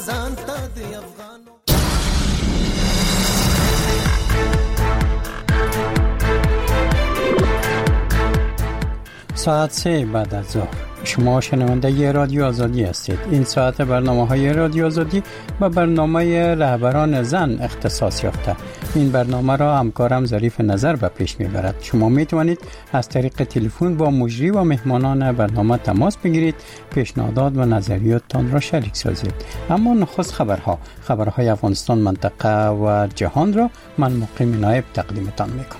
ساعت 3 بعد از ظهر شما شنونده ی رادیو آزادی هستید. این ساعت برنامه‌های رادیو آزادی و برنامه رهبران زن اختصاص یافته. این برنامه را همکارم ظریف نظر به پیش میبرد. شما میتوانید از طریق تلفن با مجری و مهمانان برنامه تماس بگیرید، پیشنهادات و نظریاتتان را شریک سازید. اما نخست خبرهای افغانستان، منطقه و جهان را من مقیم نایب تقدیمتان میکنم.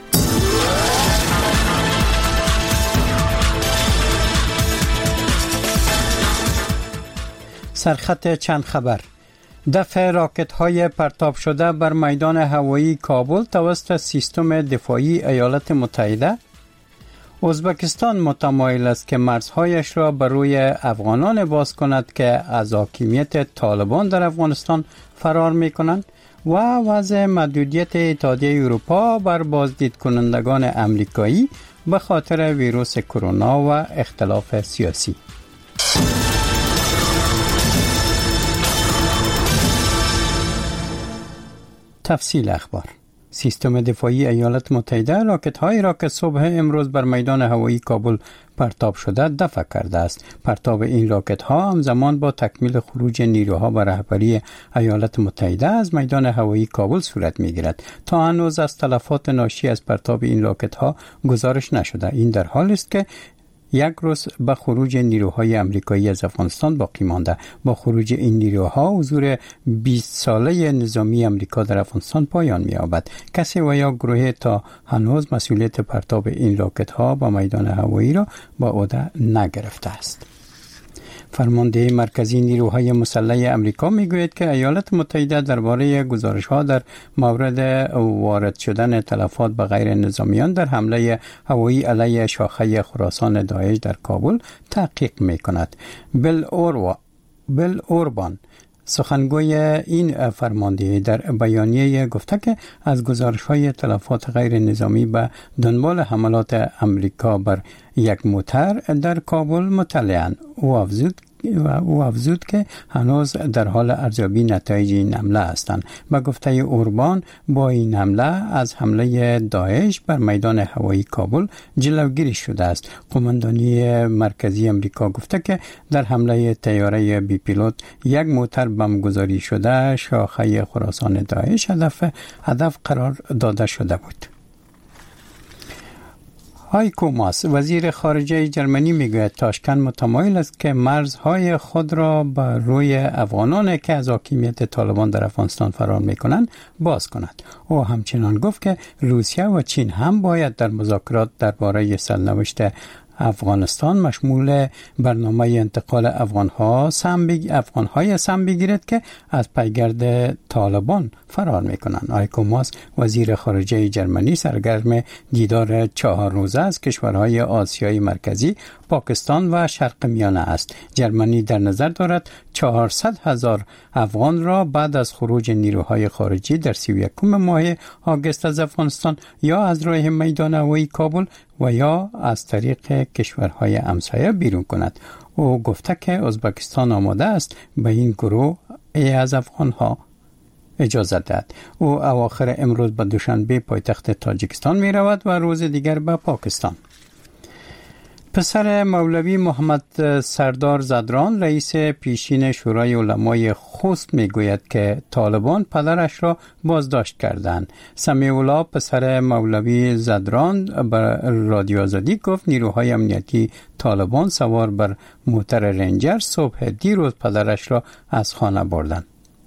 سرخط چند خبر. دفع راکت‌های پرتاب شده بر میدان هوایی کابل توسط سیستم دفاعی ایالات متحده. ازبکستان متمایل است که مرزهایش را بر روی افغانان باز کند که از حاکمیت طالبان در افغانستان فرار می‌کنند و وضع محدودیت اتحادیه اروپا بر بازدید کنندگان امریکایی به خاطر ویروس کرونا و اختلاف سیاسی. تفصیل اخبار. سیستم دفاعی ایالات متحده راکت‌هایی را که صبح امروز بر میدان هوایی کابل پرتاب شده دفع کرده است. پرتاب این راکت‌ها همزمان با تکمیل خروج نیروها به رهبری ایالات متحده از میدان هوایی کابل صورت می‌گیرد. تا هنوز از تلفات ناشی از پرتاب این راکت‌ها گزارش نشده. این در حالی است که یک روز به خروج نیروهای امریکایی از افغانستان باقی مانده. با خروج این نیروها حضور 20 ساله نظامی امریکا در افغانستان پایان می‌یابد. کسی و یا گروهی تا هنوز مسئولیت پرتاب این راکت‌ها به میدان هوایی را به عهده نگرفته است. فرمانده مرکزی نیروهای مسلح امریکا میگوید که ایالات متحده درباره گزارش‌ها در مورد وارد شدن تلفات به غیر نظامیان در حمله هوایی علیه شاخه خراسان داعش در کابل تحقیق می‌کند. بیل اوربان سخنگوی این فرمانده در بیانیه گفته که از گزارش‌های تلفات غیر نظامی به دنبال حملات امریکا بر یک موتر در کابل مطلعاً. او افزود که هنوز در حال ارزیابی نتایج این حمله هستند. به گفته اوربان با این حمله از حمله داعش بر میدان هوایی کابل جلوگیری شده است. قماندانی مرکزی امریکا گفته که در حمله طیاره بی پیلوت یک موتر بمبگذاری شده شاخه خراسان داعش هدف قرار داده شده بود. هایکو ماس وزیر خارجه جرمنی میگوید تاشکند متمایل است که مرزهای خود را بر روی افغانان که از حاکمیت طالبان در افغانستان فرار میکنند باز کند. او همچنان گفت که روسیه و چین هم باید در مذاکرات درباره سرنوشت افغانستان مشمول برنامه انتقال افغانهای سم بگیرد که از پیگرد طالبان فرار میکنند. هایکو ماس وزیر خارجه جرمنی سرگرم دیدار 4 روزه از کشورهای آسیای مرکزی، پاکستان و شرق میانه است. جرمنی در نظر دارد 400,000 افغان را بعد از خروج نیروهای خارجی در 31 ماه آگوست از افغانستان یا از راه میدان هوایی کابل و یا از طریق کشورهای همسایه بیرون کند. او گفته که ازبکستان آماده است به این گروه از افغانها اجازه دهد. او اواخر امروز به دوشنبه پایتخت تاجیکستان می رود و روز دیگر به پاکستان. پسر مولوی محمد سردار زدران رئیس پیشین شورای علمای خوست میگوید که طالبان پدرش را بازداشت کردند. سمیع الله پسر مولوی زدران بر رادیو آزادی گفت نیروهای امنیتی طالبان سوار بر موتر رنجر صبح دیروز پدرش را از خانه بردند.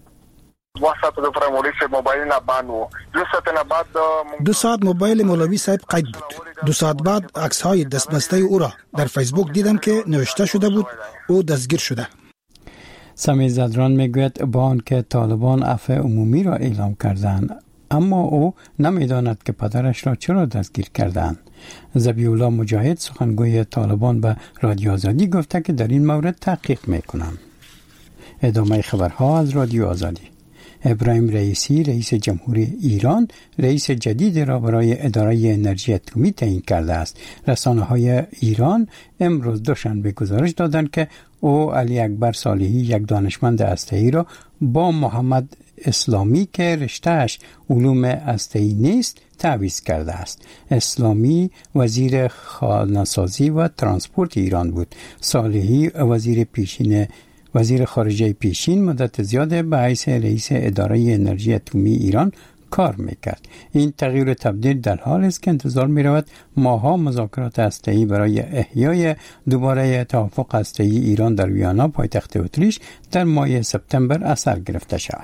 2 ساعت موبایل مولوی صاحب قید بود. 2 ساعت بعد عکس های دستبسته او را در فیسبوک دیدم که نوشته شده بود او دستگیر شده. سمیع زدران میگوید با آنکه طالبان عفو عمومی را اعلام کردند اما او نمیداند که پدرش را چرا دستگیر کردند. ذبیح الله مجاهد سخنگوی طالبان به رادیو آزادی گفته که در این مورد تحقیق میکنند. ادامه خبرها از رادیو آزادی. ابراهیم رئیسی رئیس جمهوری ایران رئیس جدید را برای اداره انرژی اتمی تعیین کرده است. رسانه‌های ایران امروز دوشنبه گزارش دادند که او علی اکبر صالحی یک دانشمند هسته‌ای را با محمد اسلامی که رشته‌اش علوم هسته‌ای نیست تعویض کرده است. اسلامی وزیر خانه‌سازی و ترانسپورت ایران بود. صالحی وزیر خارجه پیشین مدت زیاد به حیث رئیس اداره انرژی اتمی ایران کار میکرد. این تغییر و تبدیل در حال است که انتظار میرود ماها مذاکرات هسته‌ای برای احیای دوباره توافق هسته‌ای ایران در ویانا پایتخت اتریش در ماه سپتامبر اثر گرفته شود.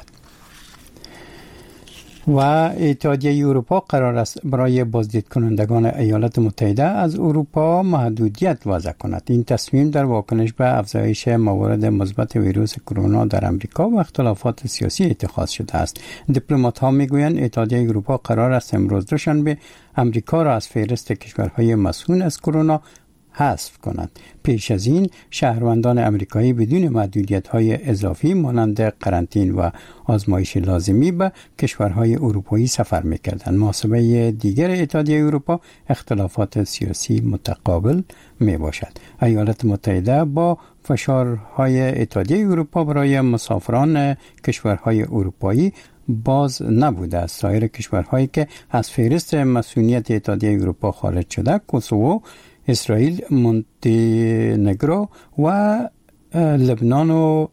و اتحادیه اروپا قرار است برای بازدید کنندگان ایالات متحده از اروپا محدودیت وضع کند. این تصمیم در واکنش به افزایش موارد مثبت ویروس کرونا در امریکا و اختلافات سیاسی اتخاذ شده است. دیپلمات ها میگویند اتحادیه اروپا قرار است امروز دوشنبه امریکا را از فهرست کشورهای مسئول از کرونا حذف کند. پیش از این شهروندان امریکایی بدون محدودیت‌های اضافی مانند قرنطینه و آزمایش لازمی به کشورهای اروپایی سفر می‌کردند. محاسبه دیگر اتحادیه اروپا اختلافات سیاسی متقابل میباشد. ایالات متحده با فشارهای اتحادیه اروپا برای مسافران کشورهای اروپایی باز نبوده است. سایر کشورهایی که از فهرست مسئولیت اتحادیه اروپا خارج شده کوسوو، اسرائیل، مونتهنگرو و لبنان و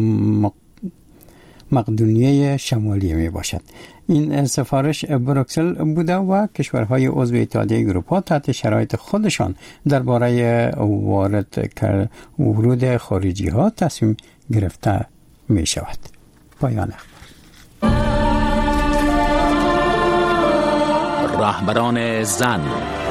مقدونیه شمالی می باشد. این سفارش بروکسل بوده و کشورهای عضو اتحادیه اروپا تحت شرایط خودشان درباره ورود خارجی ها تصمیم گرفته می شود. پایان رهبران زن.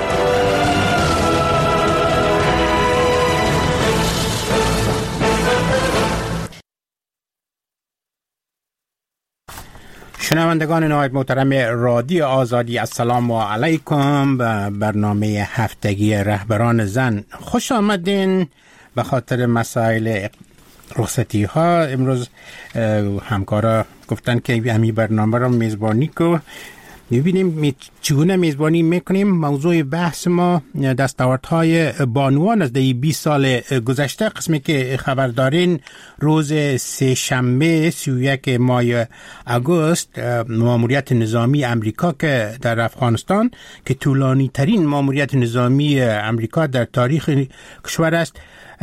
شنوندگان نهایت محترم رادیو آزادی، السلام علیکم. به برنامه هفتگی رهبران زن خوش آمدین. به خاطر مسائل رخصتی ها امروز همکارا گفتن که همین برنامه را میزبانی کو ببینیم چگونه میزبانی میکنیم. موضوع بحث ما دستاوردهای بانوان از 20 سال گذشته. قسمی که خبر دارین روز سه‌شنبه 31 ماه اگست ماموریت نظامی امریکا که در افغانستان که طولانی ترین ماموریت نظامی امریکا در تاریخ کشور است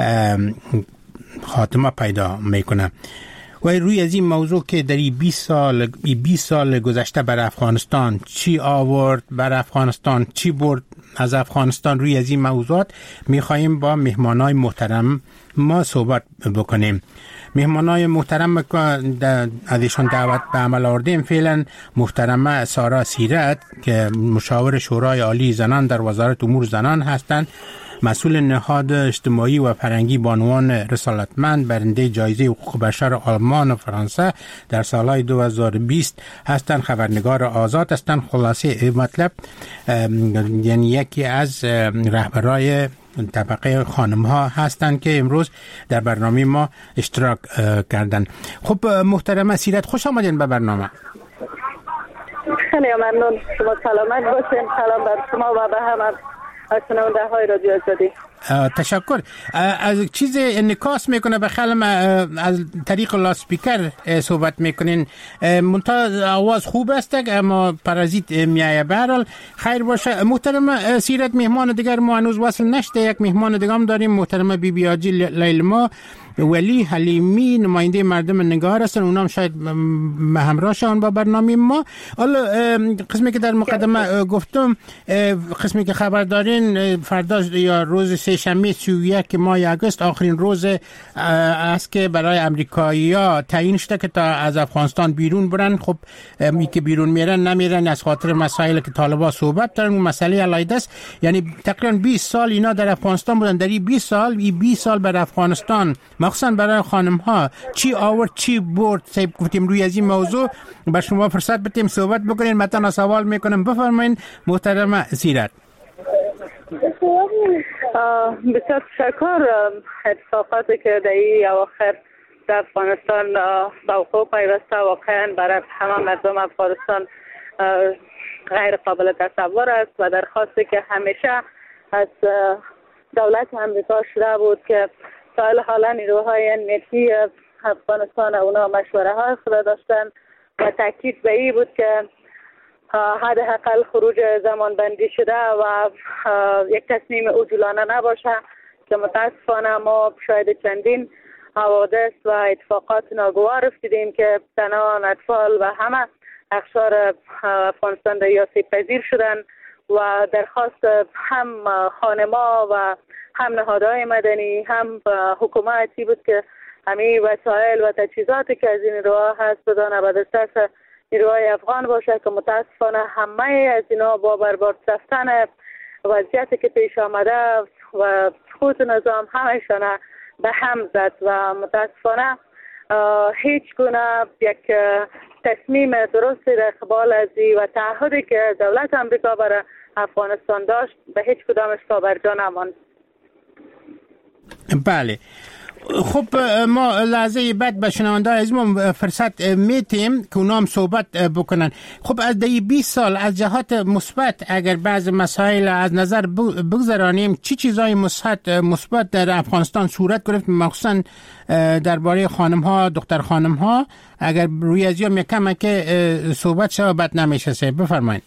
خاتمه پیدا میکنه. و روی از این موضوع که در 20 سال گذشته بر افغانستان چی آورد، بر افغانستان چی برد از افغانستان، روی از این موضوعات میخواییم با مهمانای محترم ما صحبت بکنیم. مهمانای محترم ازشون دعوت به عمل آوردیم. فعلا محترمه سارا سیرت که مشاور شورای عالی زنان در وزارت امور زنان هستند، مسئول نهاد اجتماعی و فرهنگی بانوان رسالتمند، برنده جایزه حقوق بشر آلمان و فرانسه در سالهای 2020 هستند، خبرنگار آزاد هستند. خلاصه مطلب یعنی یکی از رهبرای طبقه خانم ها هستند که امروز در برنامه ما اشتراک کردن. خب محترمه سیرت خوش آمدین به برنامه. خیلی ممنون. شما سلامت باشین. سلام بر شما و به همه شنونده های رادیو آزادی. تشکر. از چیز انعکاس میکنه به خیلی از طریق لاسپیکر صحبت میکنین، منتها آواز خوب است اما پرازیت میایه. برحال خیر باشه. محترم سیرت مهمان دیگر ما هنوز وصل نشده، یک مهمان دیگه هم داریم، محترم بیبی آجی لیلما ولی حلیمی، نماینده مردم نگار هستن، اونام شاید همراه شون با برنامه ما. حالا قسمی که در مقدمه گفتم، قسمی که خبر دارین فردا یا روز سه‌شنبه 31 ماه اگست آخرین روز است که برای امریکایی‌ها تعیین شده که تا از افغانستان بیرون برن. خب می که بیرون میرن نمیرن از خاطر مسائلی که طالبان صحبت دارن، اون مسئله علیحده است. یعنی تقریبا 20 سال اینا در افغانستان بودن. در این 20 سال بر افغانستان مخصوصا برای خانم ها چی آورد چی برد؟ سیب گفتیم روی از این موضوع بر شما فرصت بدیم صحبت بکنین. مثلا سوال میکنم، بفرمایین محترم سیرت. بسیار تشکر. اتفاقاتی که در این اواخر در افغانستان به وقوع پیوسته واقعا برای همه مردم افغانستان غیر قابل تصور است و درخواستی که همیشه از دولت امریکا شده بود که تا حالا نیروهای امنیتی افغانستان اونا مشوره های خود داشتن و تاکید به این بود که حداقل خروج زمان بندی شده و یک تصمیم عجولانه نباشه که متاسفانه ما شاید چندین حوادث و اتفاقات ناگوار افتیدیم که زنان، اطفال و همه اقشار افغانستان را آسیب پذیر شدن و درخواست هم خانما و هم نهادهای مدنی هم حکومتی بود که همه وسایل و تجهیزاتی که از این نیروها هست بدانه به دسترس نیروهای افغان باشه که متاسفانه همه از اینا با برباد رفتن وضعیتی که پیش آمده و سقوط نظام همشان به هم زد و متاسفانه هیچ گونه یک تصمیم درستی در قبال از و تعهدی که دولت امریکا برای افغانستان داشت به هیچ کدامش پابرجا نماند. بله، خب ما لحظه بعد به شنونده از ما فرصت میتیم که اونا هم صحبت بکنن. خب از دی 20 سال از جهات مثبت اگر بعض مسائل از نظر بگذرانیم، چی چیزای مثبت در افغانستان صورت گرفت، مخصوصا درباره خانم ها، دختر خانم ها؟ اگر روی از یا میکمه که صحبت شد بد نمیشه، بفرمایید.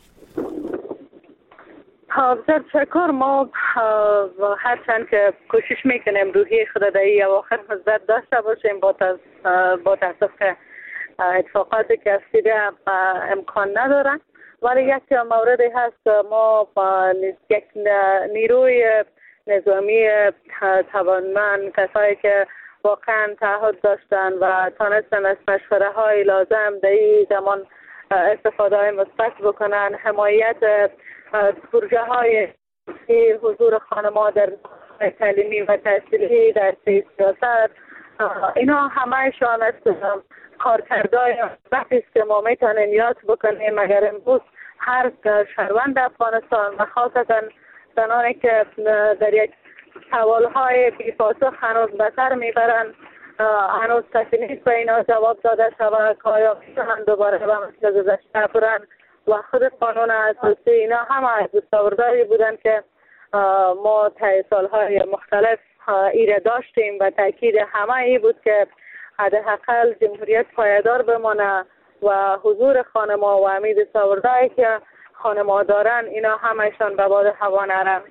بسیار تشکر. ما هرچند که کوشش میکنیم روحی خود در این اواخر مثبت داشته باشیم، با تاسف که اتفاقاتی که افتیده امکان ندارن، ولی یک موردی هست ما یک نیروی نظامی توانمند، کسایی که واقعا تعهد داشتن و تانستن از مشوره های لازم در این زمان استفاده های مثبت بکنن، حمایت پروژه های حضور خانم‌ها در تعلیمی و تحصیلی در سیاست، اینا همهشان از کارکردهای وقتی است که ما میتونیم یاد بکنیم. اگر امروز هر شهروند افغانستان و خاصتا زنانی که در یک سوالهای بی‌پاسخ هنوز به سر میبرن، هنوز کسی نیست به اینا جواب داده شود که آیا میتونن دوباره به مثل گذشته برن و خود قانون اساسی اینا همه از دستاوردهایی بودن که ما طی سالهای مختلف ایره داشتیم و تاکید همه ای بود که حداقل جمهوریت پایدار بمانه و حضور خانم‌ها و همین دستاوردهایی که خانم‌ها دارن اینا همهشان به باد هوا نرن.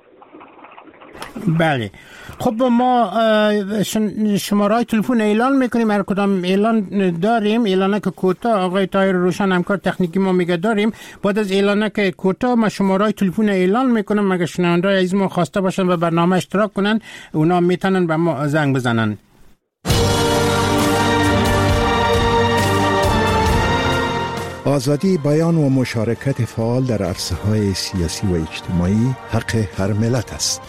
بله، خب ما شماره‌های تلفن اعلان میکنیم، هر کدام اعلان داریم. اعلانه که کوتاه آقای طاهر روشن همکار تکنیکی ما میگه داریم. بعد از اعلانه که کوتاه ما شماره‌های تلفن اعلان میکنم، اگه شنونده‌های عزیز ما خواسته باشن و برنامه اشتراک کنن، اونا میتونن به ما زنگ بزنن. آزادی بیان و مشارکت فعال در عرصه‌های سیاسی و اجتماعی حق هر ملت است.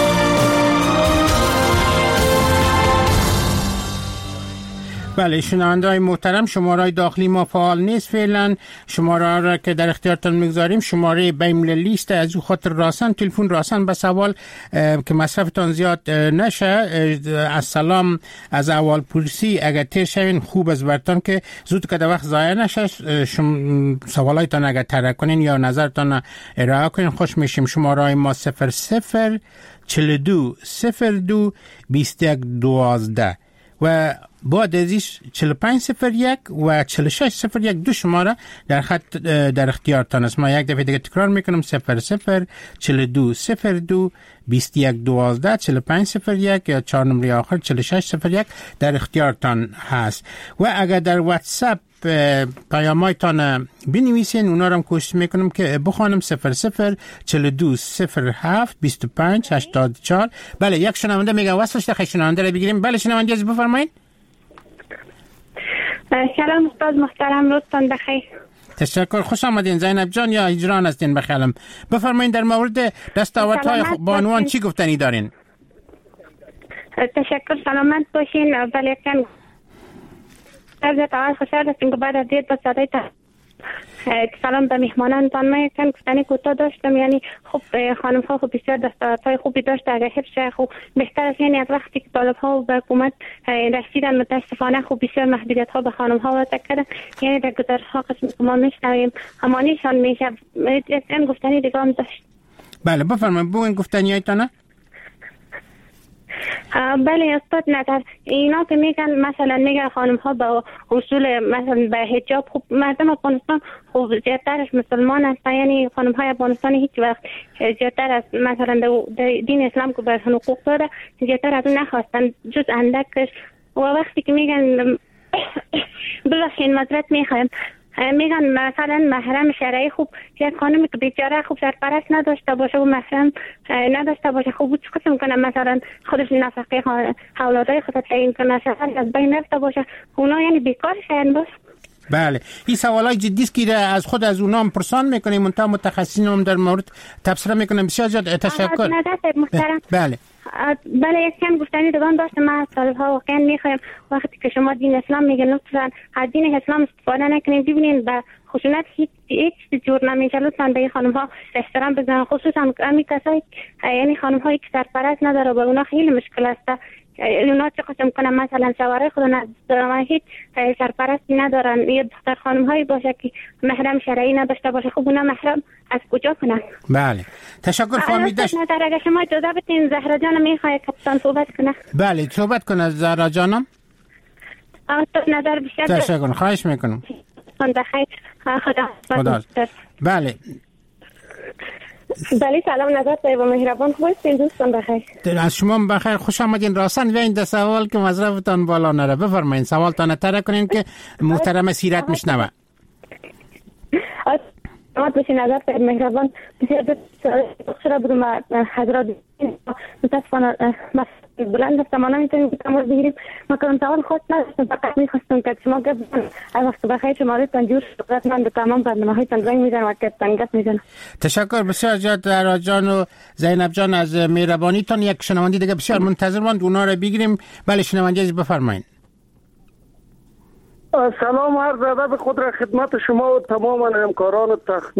بله شنونده‌های محترم، شماره‌های داخلی ما فعال نیست فعلا. شماره را که در اختیارتان میگذاریم شماره بین‌المللی است، از او خاطر راسن تلفن راسن به سوال که مصرفتان زیاد نشه. از سلام از اول پرسی اگر تیر شوین خوب از برتان که زود که در وقت ضایع نشه. سوالایتان اگر طرح کنین یا نظرتان ارائه کنین خوش میشیم. شماره ما 00 42 02 2112 و بعد ازیش 4501 و 4601 دو شماره در خط در اختیارتان است. ما یک دفعه دیگه تکرار میکنم 00 42 02 2112 4501 یا 4 نمره آخر 4601 در اختیارتان هست. و اگر در واتساپ پیامایتان بنویسین اونا رو هم کوشش میکنم که بخوانم 00 42 07 25 84. بله یک شنونده میگه وصلش دخل شنونده رو بگیریم. بله شنونده از بفرمایید. سلام استاد محترم، روزتان بخیر. تشکر، خوش آمدین زینب جان یا هجران هستین بخیرم. بفرمایید در مورد دستاوردهای بانوان چی گفتنی دارین؟ تشکر، سلامت باشین. ولیکن از اول خوشحال هستیم که بعد از دید بساطه سلام به مهمانانتان. من یکم گفتنی کوتاه داشتم. یعنی خب خانم ها خب بسیار دستاوردهای خوبی داشت. اگر حفظ خب بهتر است، یعنی از وقتی که طالب ها به حکومت رسیدن متاسفانه خب بسیار محدودیت ها به خانم ها وضع کردن. یعنی در گزارش ها قسم ما میشنویم همانیشان میشه. این گفتنی دیگه هم داشت. بله بفرمایید، بگوین گفتنیایتان. بله استاد، نظر اینا که میگن مثلا میگن خانم ها با اصول مثلا به حجاب، خب مردم افغانستان خب زیادترش مسلمان هستن. یعنی خانم های افغانستان هیچ وقت زیادتر از مثلا دین اسلام که به حقوق داره زیادتر از اون نخواستن جز اندکش. و وقتی که میگن ببخشید معذرت میخوایم، میگن مثلا محرم شرعی، خوب یک خانمی که بیچاره خوب سرپرست نداشته باشه و محرم نداشته باشه، خوب چه قسم کنه مثلا خودش نفقه اولادای خودت تعیین کنه، شغل از بین رفته باشه، اونا یعنی بیکار شدن باشه. بله این سوالای جدی است که از خود از اونا هم پرسان میکنیم، منتها متخصصین هم در مورد تبصره میکنیم. بسیار زیاد تشکر. بله بله یک کم گفتنی دوام داشتم. من از طالب ها واقعا میخوایم وقتی که شما دین اسلام میگن لطفا از دین اسلام استفاده نکنید. ببینید به خشونت هیچ جور نمیشه. لطفا به خانم ها احترام بزنن، خصوصا امی کسایی یعنی خانم هایی که سرپرست نداره به اونا خیلی مشکل است. اونا چه قسم کنن مثلا شوهر خود ندارن، هیچ سرپرستی ندارن، یه دختر خانم هایی باشه که محرم شرعی نداشته باشه، خب اونا محرم از کجا کنن؟ بله تشکر فهمیدش. اگر شما اجازه بدین زهرا جانم میخواد کپتان صحبت کنه. بله صحبت کنه زهرا جانم. نظر بیشتر تشکر، خواهش میکنم. بخیر، خدا. بله بله سلام، نظر طیب و مهربان، خوب هستین دوستان؟ بخیر. از شما بخیر، خوش آمدین. راستن بیاین در سوال که مظرفتان بالا نره. بفرمایین سوالتان تره کنین که محترم سیرت میشنوه. بشه نظر طیب مهربان بسیار بسیار بودم حضرات متاسفانه بلند است ما نمیتونیم تماس بگیریم. ما کنم سوال خواست نداشتم، فقط میخواستم که شما گفت از وقت بخیر شمارهتان جور شد، من به تمام برنامه هایتان زنگ میزنم و کتان گپ میزنم. تشکر بسیار زیاد زهرا جان و زینب جان از مهربانیتان. یک شنونده دیگه بسیار منتظر ماند، اونا رو بگیریم. بله شنونده عزیز بفرمایید. سلام عرض ادب خود را خدمت شما و تمام همکاران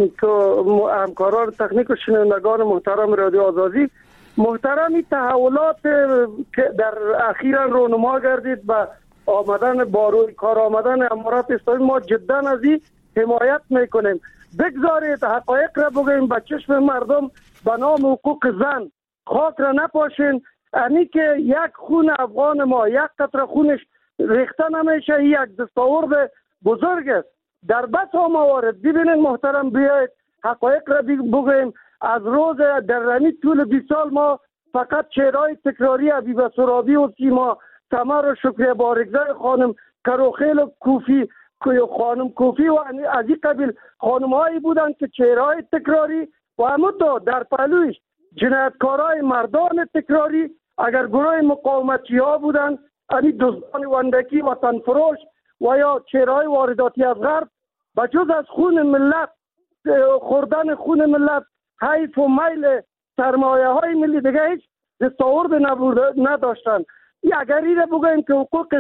تکنیک و شنوندگان محترم رادیو آزادی. محترمی تحولات که در اخیرا رونما گردید به آمدن باروی کار آمدن امارات اسلامی، ما جدا از این حمایت میکنیم. بگذارید حقایق را بگوییم به چشم مردم. به نام حقوق زن خاک را نپاشین. اینی که یک خون افغان ما یک قطره خونش ریخته نمیشه، یک دستاورد بزرگ است در بسا موارد. ببینید محترم، بیایید حقایق را بگوییم. از روز در رمی طول 20 سال ما فقط چهرهای تکراری حبیبه سرابی و سیما سمر و شکریه بارگزای خانم کروخیل و کوفی خانم کوفی و از این قبیل خانم هایی بودن که چهرهای تکراری و همونطور در پهلویش جنایتکارهای مردان تکراری اگر گروه مقاومتی ها بودن، یعنی دزدان وندکی وطن فروش و یا چهرهای وارداتی از غرب، بجز از خون ملت خوردن خون ملت حیف و میل سرمایه های ملی دیگه هیچ دستاورد نداشتن. اگر ایره بگویم که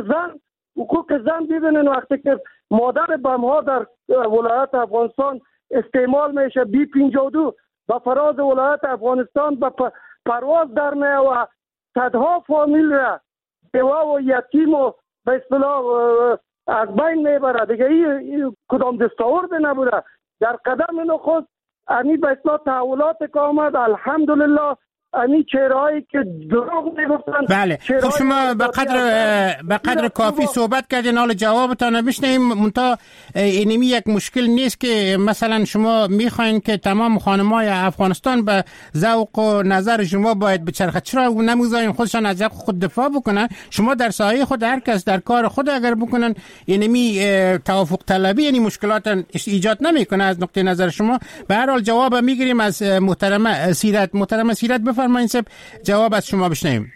حقوق زن ببینن وقتی که مادر بم ها در ولایت افغانستان استعمال میشه، B-52 به فراز ولایت افغانستان به پرواز در میه و صدها فامیل را بیوه و یتیم و به اصطلاح از بین میبره دیگه. این کدام دستاورد نبوده. در قدم نخست امی به اصلاح تحولات که آمد الحمدلله امی چهرهایی که دروغ میگفتن. بله خب شما به قدر کافی صحبت کردین، حالا جوابتان بشنویم. منتها اینمی یک مشکل نیست که مثلا شما میخواین که تمام خانمای افغانستان به ذوق و نظر شما باید بچرخه؟ چرا نمیگذارین خودشان از ذوق خود دفاع بکنن؟ شما در سایه خود هر کس در کار خود اگر بکنن اینمی توافق طلبی یعنی مشکلات ایجاد نمیکنه از نقطه نظر شما. به هر حال جواب میگیریم از محترمه سیرت بفرمایید جواب از شما بشنویم.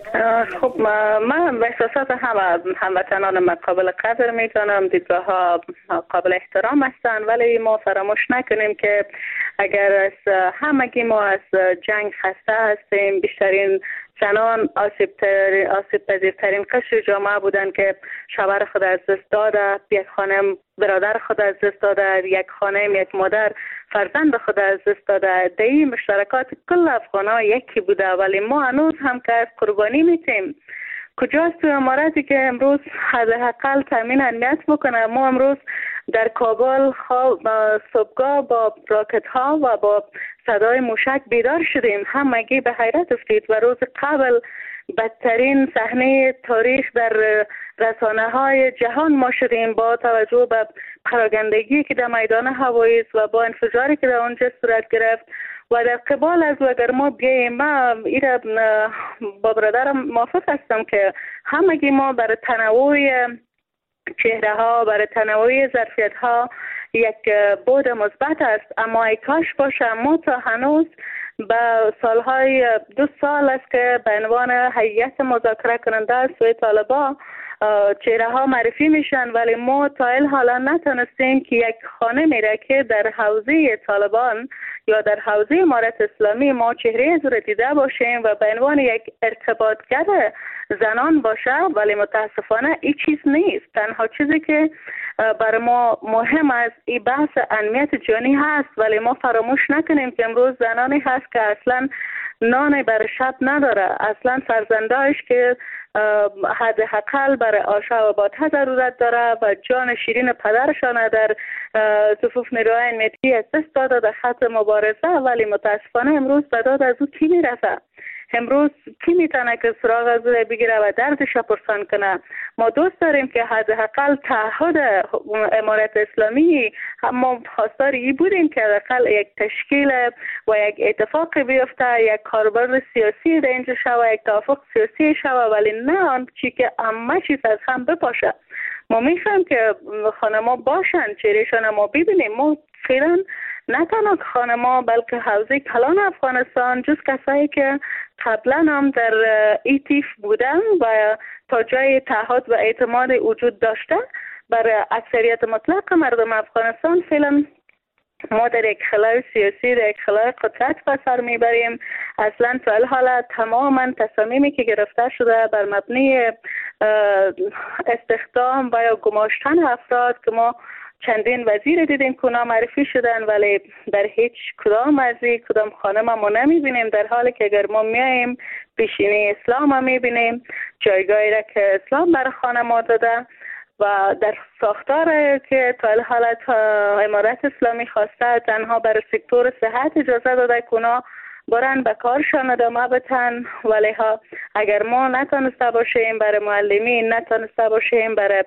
خب من به احساسات هموطنان قابل قدر میتونم، دیدگاه ها قابل احترام هستن، ولی ما فراموش نکنیم که اگر از همگی ما از جنگ خسته هستیم، بیشترین زنان آسیب پذیرترین قشر جامعه بودند که شوهر خود از دست داده، یک خانم برادر خود از دست داده، یک خانم یک مادر فرزند خود از دست داده. در این مشترکات کل افغان‌ها یکی بوده، ولی ما هنوز هم که از قربانی میتیم. کجاست تو اماراتی که امروز حداقل تامین امنیت بکنه؟ ما امروز در کابل صبحگاه با راکت ها و با صدای موشک بیدار شدیم. همگی به حیرت افتید و روز قبل بدترین صحنه تاریخ در رسانه های جهان ما شدیم با توجه به پراگندگی که در میدان هوایی و با انفجاری که در اونجا صورت گرفت. و در قبال از اگر ما بیاییم، ما ایره با برادرم موافق هستم که همگی ما برای تنوع چهره ها، برای تنوع ظرفیت ها یک بود مثبت است. اما ای کاش باشه ما تا هنوز به سالهای 2 سال است که به عنوان هیئت مذاکره کننده از سوی طالبان چهره ها معرفی میشن، ولی ما تا این حالا نتونستیم که یک خانه میره که در حوزه طالبان یا در حوزه امارت اسلامی ما چهره از رو دیده باشیم و به عنوان یک ارتباطگر زنان باشه. ولی متاسفانه این چیز نیست. تنها چیزی که برای ما مهم است این بحث امنیت جانی هست، ولی ما فراموش نکنیم که امروز زنانی هست که اصلا نان برای شب نداره، اصلا فرزندایش که حداقل برای آشا و باته ضرورت داره و جان شیرین پدرشان در صفوف نیروهای امنیتی از دست داده در خط مبارزه. ولی متاسفانه امروز به داد از او کی میرسه؟ امروز کی میتونه که سراغ از او بگیره و دردش پرسان کنه؟ ما دوست داریم که حداقل تعهد امارت اسلامی، ما خواستار این بودیم که حداقل یک تشکیل و یک اتفاق بیفته، یک کاربرد سیاسی در اینجا شوه، یک توافق سیاسی شوه، ولی نه آن چی که همه چیز از هم بپاشه. ما میخوایم که خانما باشن، چهرهشان ما ببینیم. ما فعلا نه تنها خانما بلکه حوزه کلان افغانستان جز کسایی که قبلا هم در ایتیف بودن و تا جای تعهد و اعتماد وجود داشته، برای اکثریت مطلق مردم افغانستان فعلا ما در یک خلای سیاسی، در یک خلای قدرت به سر میبریم. اصلا تو حالت تماما تصامیمی که گرفته شده بر مبنی استخدام و یا گماشتن افراد که ما چندین وزیر دیدیم که اونا معرفی شدن، ولی در هیچ کدام از کدام خانم ما نمیبینیم، در حالی که اگر ما میاییم پیشینه اسلام هم میبینیم، جایگاهی را که اسلام بر خانم داده و در ساختار که تا حالت امارت اسلامی خواسته تنها برای سکتور صحت اجازه داده که اونا برن به کارشان ادامه بتن. ولی ها اگر ما نتونسته باشیم برای معلمین، نتونسته باشیم برای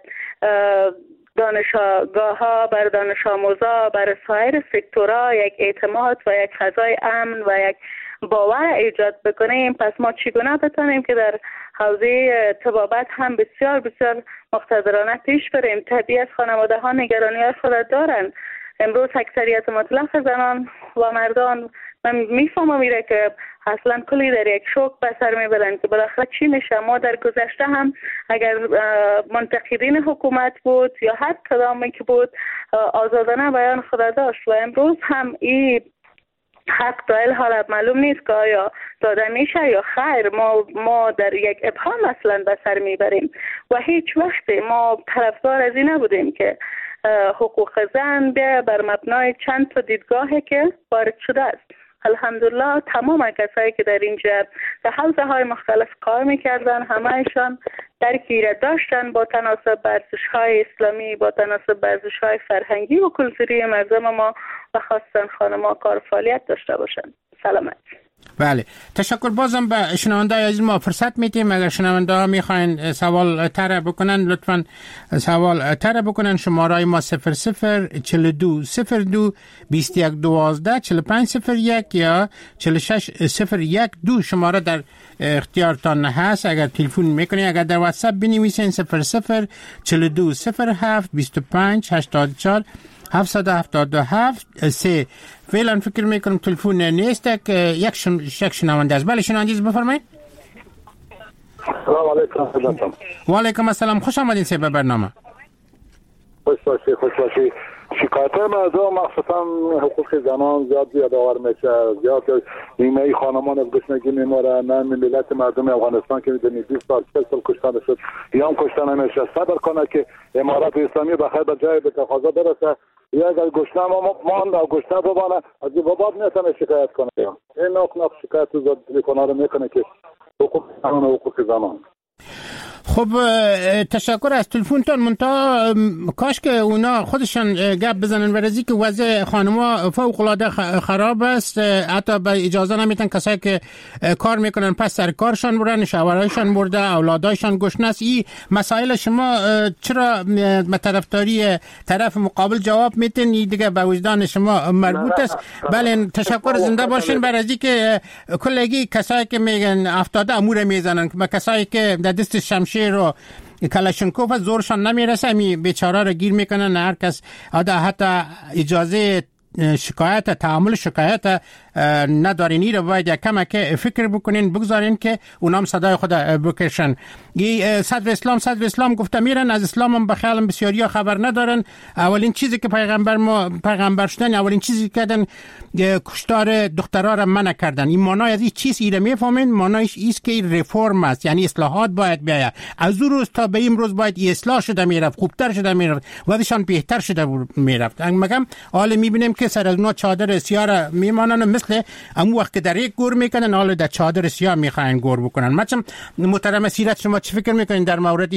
دانشگاه ها، برای دانش آموزا، برای سایر سکتورها یک اعتماد و یک فضای امن و یک باور ایجاد بکنیم، پس ما چگونه بتونیم که در حوزه طبابت هم بسیار بسیار مقتدرانه پیش بریم؟ طبیعت خانواده ها نگرانی های خود دارن. امروز اکثریت مطلق زنان و مردان من میفهمم میره که اصلا کلی در یک شوک به سر میبرن که بالاخره چی میشه. ما در گذشته هم اگر منتقدین حکومت بود یا هر کدامی که بود آزادانه بیان خود داشت و امروز هم این حق دائل حالت معلوم نیست که آیا داده میشه یا خیر. ما در یک ابهام اصلا به سر میبریم و هیچ وقت ما طرفدار از این نبودیم که حقوق زن بر مبنای چند تا دیدگاهی که وارد شده است. الحمدلله تمام کسایی که در اینجا در حوزه های مختلف کار میکردن همهشان درکی را داشتن با تناسب به ارزش های اسلامی، با تناسب به ارزش های فرهنگی و کلتوری مردم ما و خاصتا خانم‌ها کار فعالیت داشته باشن. سلامت. بله، تشکر. بازم به شنونده عزیز ما فرصت میدیم. اگر شنونده ها میخواین سوال طرح بکنن لطفا سوال طرح بکنن. شماره ما 0042 02 21 12 45 01 یا 46 012 شماره در اختیارتان هست. اگر تلفن میکنین، اگر در واتساپ بنویسین 0042 07 25 84 777 3. فعلا فکر میکنم تلفن نیست که یک شنونده است. بله شنونده است، بفرمایید. سلام علیکم. و علیکم السلام. خوش آمدین به برنامه. خوش باشی. شکایت مردم مخصوصا حقوق زنان زیاد یادآور میشه، زیاد بیمه خانمان از گشنگی میماره، نه ملت مردم افغانستان که میدونی 20 سال 30 سال کشته شد یا هم کشته نمیشه. صبر کنه که امارات اسلامی بخیر به جای به تقاضا برسه، یا اگر گشنه ما گشنه ببانه از این بابات میتونه شکایت کنه. این نوع شکایت زیاد کنه رو میکنه که حقوق زنان و حقوق زنان. خب تشکر از تلفنتون. منتها کاش که اونا خودشان گپ بزنن ورزی که وضع خانما فوق العاده خراب است، حتی به اجازه نمیتن کسایی که کار میکنن پس سر کارشان برن، شوهرایشان برده، اولادایشان گشنه است. این مسائل شما چرا به طرفداری طرف مقابل جواب میتین؟ این دیگه به وجدان شما مربوط است. بله تشکر، زنده باشین. برای که کلگی کسایی که میگن افتاده امور میزنن به کسایی که در دست شمشیر و کلاشنکوف زورشان نمیرسه، می بیچاره رو گیر میکنن. هر کس حتی اجازه شکایت تعامل شکایت ندارین. رو باید یک کم که فکر بکنین، بگذارین که اونام صدای خود بکشن. صدر اسلام گفته میرن از اسلام هم بخیالم بسیاری ها خبر ندارن. اولین چیزی که پیغمبر شدن، اولین چیزی که کردن کشتار دخترها را منع کردن. این معنای از این چیز ایره میفهمین؟ معنایش ایست که این رفرم است، یعنی اصلاحات باید بیاید. از اون روز تا به این روز باید اصلاح شده میرفت، خوبتر شده میرفت، وضعشان بهتر شده میرفت. مگم حالا میبینیم که سر از اونا چادر سیاه میمانن، مثل امو وقت که در یک گور میکنن حالا در چادر سیاه میخواین گور بکنن. مثلا محترم سیرت، شما چی فکر میکنین در مورد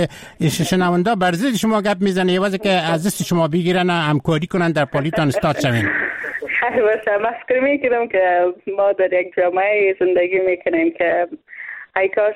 شنونده بر ضد شما گپ میزنه یوازه که از دست شما بگیرن همکاری کنن در پالیتان استاد شوین؟ خیلی باشه. من فکر میکنم که ما در یک جامعه زندگی میکنیم که ای کاش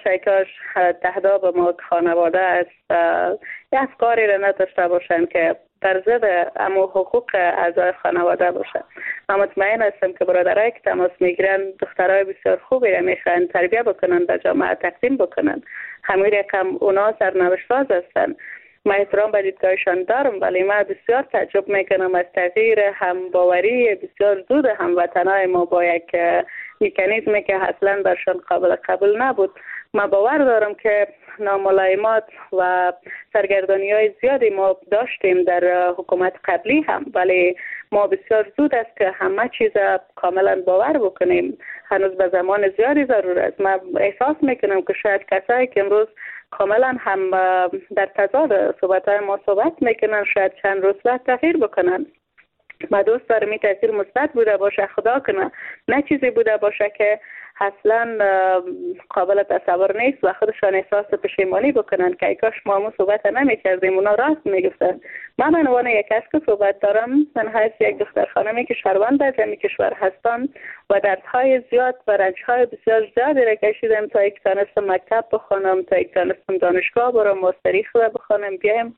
تهداب ما خانواده است یه افکاری را نداشته باشن که در ضد امو حقوق اعضای خانواده باشه. من مطمئن هستم که برادرایی که تماس میگیرن دخترای بسیار خوبی را میخوان تربیت بکنن، به جامعه تقدیم بکنن. همین رقم اونا سرنوشت ساز هستن. من احترام به دیدگاهشان دارم، ولی من بسیار تعجب میکنم از تغییر همباوری بسیار زود هموطنای ما با یک مکانیزمی که اصلا برشان قابل قبول نبود. من باور دارم که ناملایمات و سرگردانی زیادی ما داشتیم در حکومت قبلی هم، ولی ما بسیار زود است که همه چیز کاملا باور بکنیم. هنوز به زمان زیادی ضرور است. من احساس میکنم که شاید کسایی که امروز کاملا هم در تضاد صحبت‌های ما صحبت میکنن شاید چند روز بعد تغییر بکنن. من دوست دارم این تاثیر مثبت بوده باشه، خدا کنه نه چیزی بوده باشه که اصلا قابل تصور نیست و خودشان احساس پشیمانی بکنن که ای کاش ما همون صحبت نمی کردیم. اونا راست میگفتن. من به عنوان یک کس که صحبت دارم، من حیث یک دختر خانمی که شهروند در زمین کشور هستم و دردهای زیاد و رنجهای بسیار زیادی را کشیدم تا یک تانستم مکتب بخونم، تا یک تانستم دانشگاه برم، ماستری خود بخونم، بیایم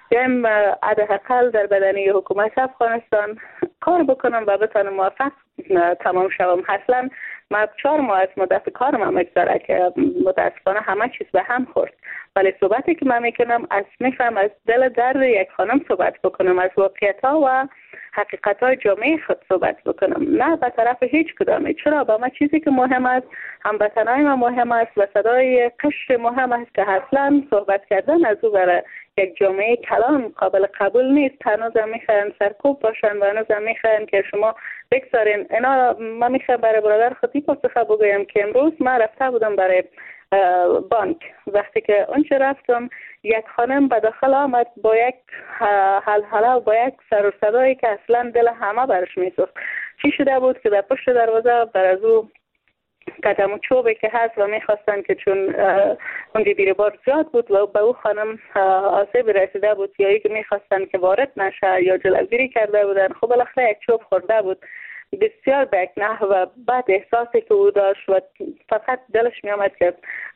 حداقل در بدنی حکومت افغانستان کار بکنم و بتانم موفق تمام شوم. اصلا من 4 ماه از مدت کارم هم اگذاره که متاسفانه همه چیز به هم خورد، ولی صحبتی که من میکنم از میخوام از دل درد یک خانم صحبت بکنم، از واقعیت‌ها و حقیقت‌های جامعه خود صحبت بکنم، نه به طرف هیچ کدامی. چرا؟ با من چیزی که مهم است هموطنای من مهم است و صدای قشر مهم است که اصلا صحبت کردن از او برای یک جامعه کلان قابل قبول نیست. هنوز هم میخواین سرکوب باشن و هنوز هم میخواین که شما بگذارین اینا. من میخوام برای برادر خودی پاسخ بگویم که امروز من رفته بودم برای بانک. وقتی که اونجا رفتم یک خانم به داخل آمد با یک حلحله و با یک سر و صدایی که اصلا دل همه برش میسوخت. چی شده بود که در پشت دروازه بر از او قدم و چوبی که هست و میخواستن که چون اونجا بیربار زیاد بود و به او خانم آسیب رسیده بود یا که میخواستن که وارد نشه یا جلوگیری کرده بودن. خب بالاخره یک چوب خورده بود. بسیار به یک نحو بعد احساسی که او داشت و فقط دلش میامد که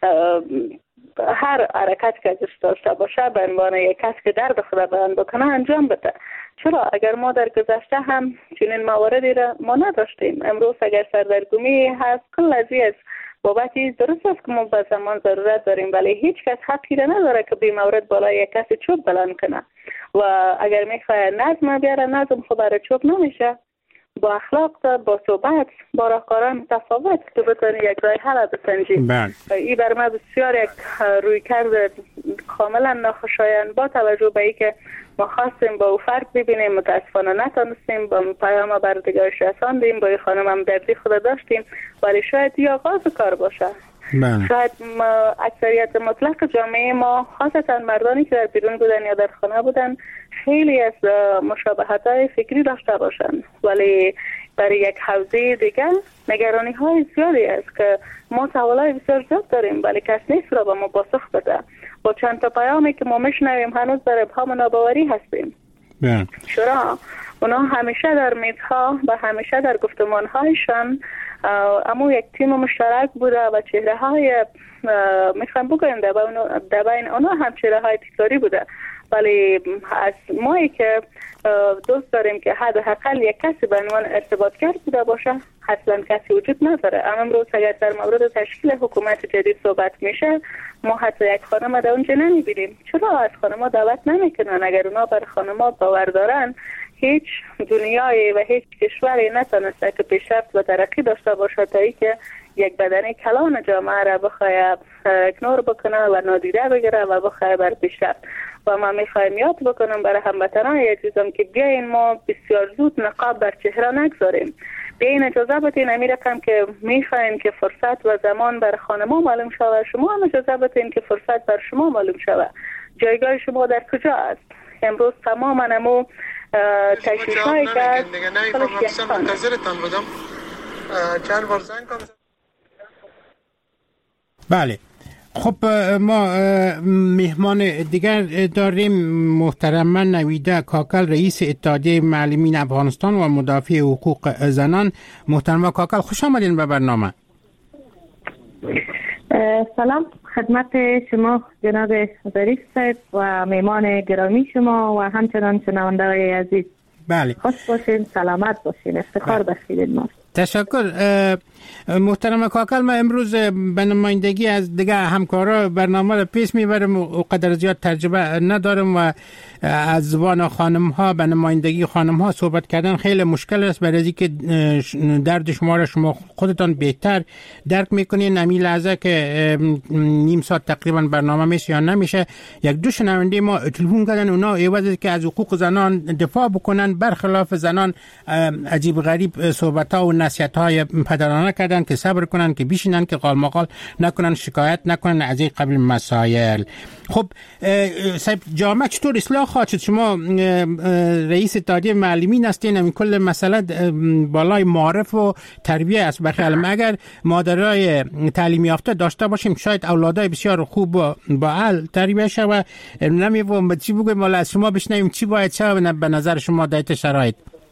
هر حرکت که ازش داشته باشه به عنوان یک کس که درد خود بیان بکنه انجام بده. چرا؟ اگر ما در گذشته هم چنین مواردی را ما نداشتیم، امروز اگر سردرگمی هست کل از بابتی درست است که ما به زمان ضرورت داریم، ولی هیچ کس حقی را نداره که بی مورد بالای یک کس چوب بلند کنه و اگر میخواه نظم بیاره نظم خود برای چوب نمیشه. با اخلاق دار، با صحبت، با راهکاران متفاوت که بتونی یک راه حل بسنجی. این برای من بسیار یک روی کرد کاملا ناخوشایند با توجه به اینکه ما خواستیم با او فرق ببینیم، متاسفانه نتونستیم. با پیام بر دیگرش رساندیم، با این خانم هم دردی خود داشتیم، ولی شاید این آغاز کار باشه. شاید اکثریت مطلق جامعه ما، خاصتا مردانی که در بیرون بودن یا در خانه بودن، خیلی از مشابهت‌های فکری داشته باشند، ولی برای یک حوزه دیگر نگرانی های زیادی است که ما سوالای بسیار زیاد داریم ولی کس نیست را به ما پاسخ بده. با چند تا پیامی که ما میشنویم هنوز در ابهام و ناباوری هستیم. چرا اونا همیشه در میزها و همیشه در گفتمان‌هایشان اما یک تیم مشترک بوده و چهره های میخوام بگویم در بین اونا هم چهره های تکراری بوده، ولی از مایی که دوست داریم که حداقل یک کسی به عنوان ارتباطگر بوده باشه، اصلا کسی وجود نداره. اما امروز اگر در مورد تشکیل حکومت جدید صحبت میشه، ما حتی یک خانم در اونجا نمیبینیم. چرا از خانم دعوت نمیکنن؟ اگر اونا بر خانم باور دارن، هیچ دنیایی و هیچ کشوری نتونسته که پیشرفت و ترقی داشته باشه تا که یک بدن کلان جامعه را بخواه اگنور بکنه و نادیده بگیره و بخواه بر پیشرفت. و ما میخوایم یاد بکنم برای هموطنان عزیزم که بیاین ما بسیار زود نقاب بر چهره نگذاریم. بیاین اجازه بدین امیر رقم که میخواین که فرصت و زمان بر خانما معلوم شود، شما هم اجازه بدین که فرصت بر شما معلوم شود. جایگاه شما در کجا است؟ امروز تماما امو تشویش هایی که است منتظرتان بودم. چند بار زنگ کنم. بله، خب ما مهمان دیگر داریم. محترم نویده کاکل، رئیس اتحادیه معلمین افغانستان و مدافع حقوق زنان. محترم کاکل، خوش آمدین به برنامه. سلام خدمت شما جناب ظریف صاحب و مهمان گرامی شما و همچنان شنونده‌های عزیز. بله، خوش باشین، سلامت باشین، افتخار بخشید ما. تشکر. محترم کاکل، ما امروز به نمایندگی از دیگه همکارا برنامه را پیش میبرم و قدر زیاد تجربه ندارم و از زبان خانم ها به نمایندگی خانم ها صحبت کردن خیلی مشکل است، برای اینکه درد شما را شما خودتان بهتر درک میکنین. همین لحظه که نیم ساعت تقریبا برنامه میشه یا نمیشه، یک دو شنونده ما تلفن کردن، اونا عوض که از حقوق زنان دفاع بکنن برخلاف زنان عجیب غریب صحبت ها و نصیحت های پدرانه کردن که صبر کنن، که بشینن، که قالمقال نکنن، شکایت نکنن از این قبل مسائل. خب صاحب جامعه چطور اصلاح خواهد شد؟ شما رئیس اتحادیه معلمین هستین، همین کل مسئله بالای معارف و تربیه است. بخیالم اگر مادرای تعلیم یافته داشته باشیم، شاید اولادای بسیار خوب با اهل تربیه شه و نمی‌فهم چی بگویم. ولی از شما بشنویم چی باید شه به نظر شما در شرایط.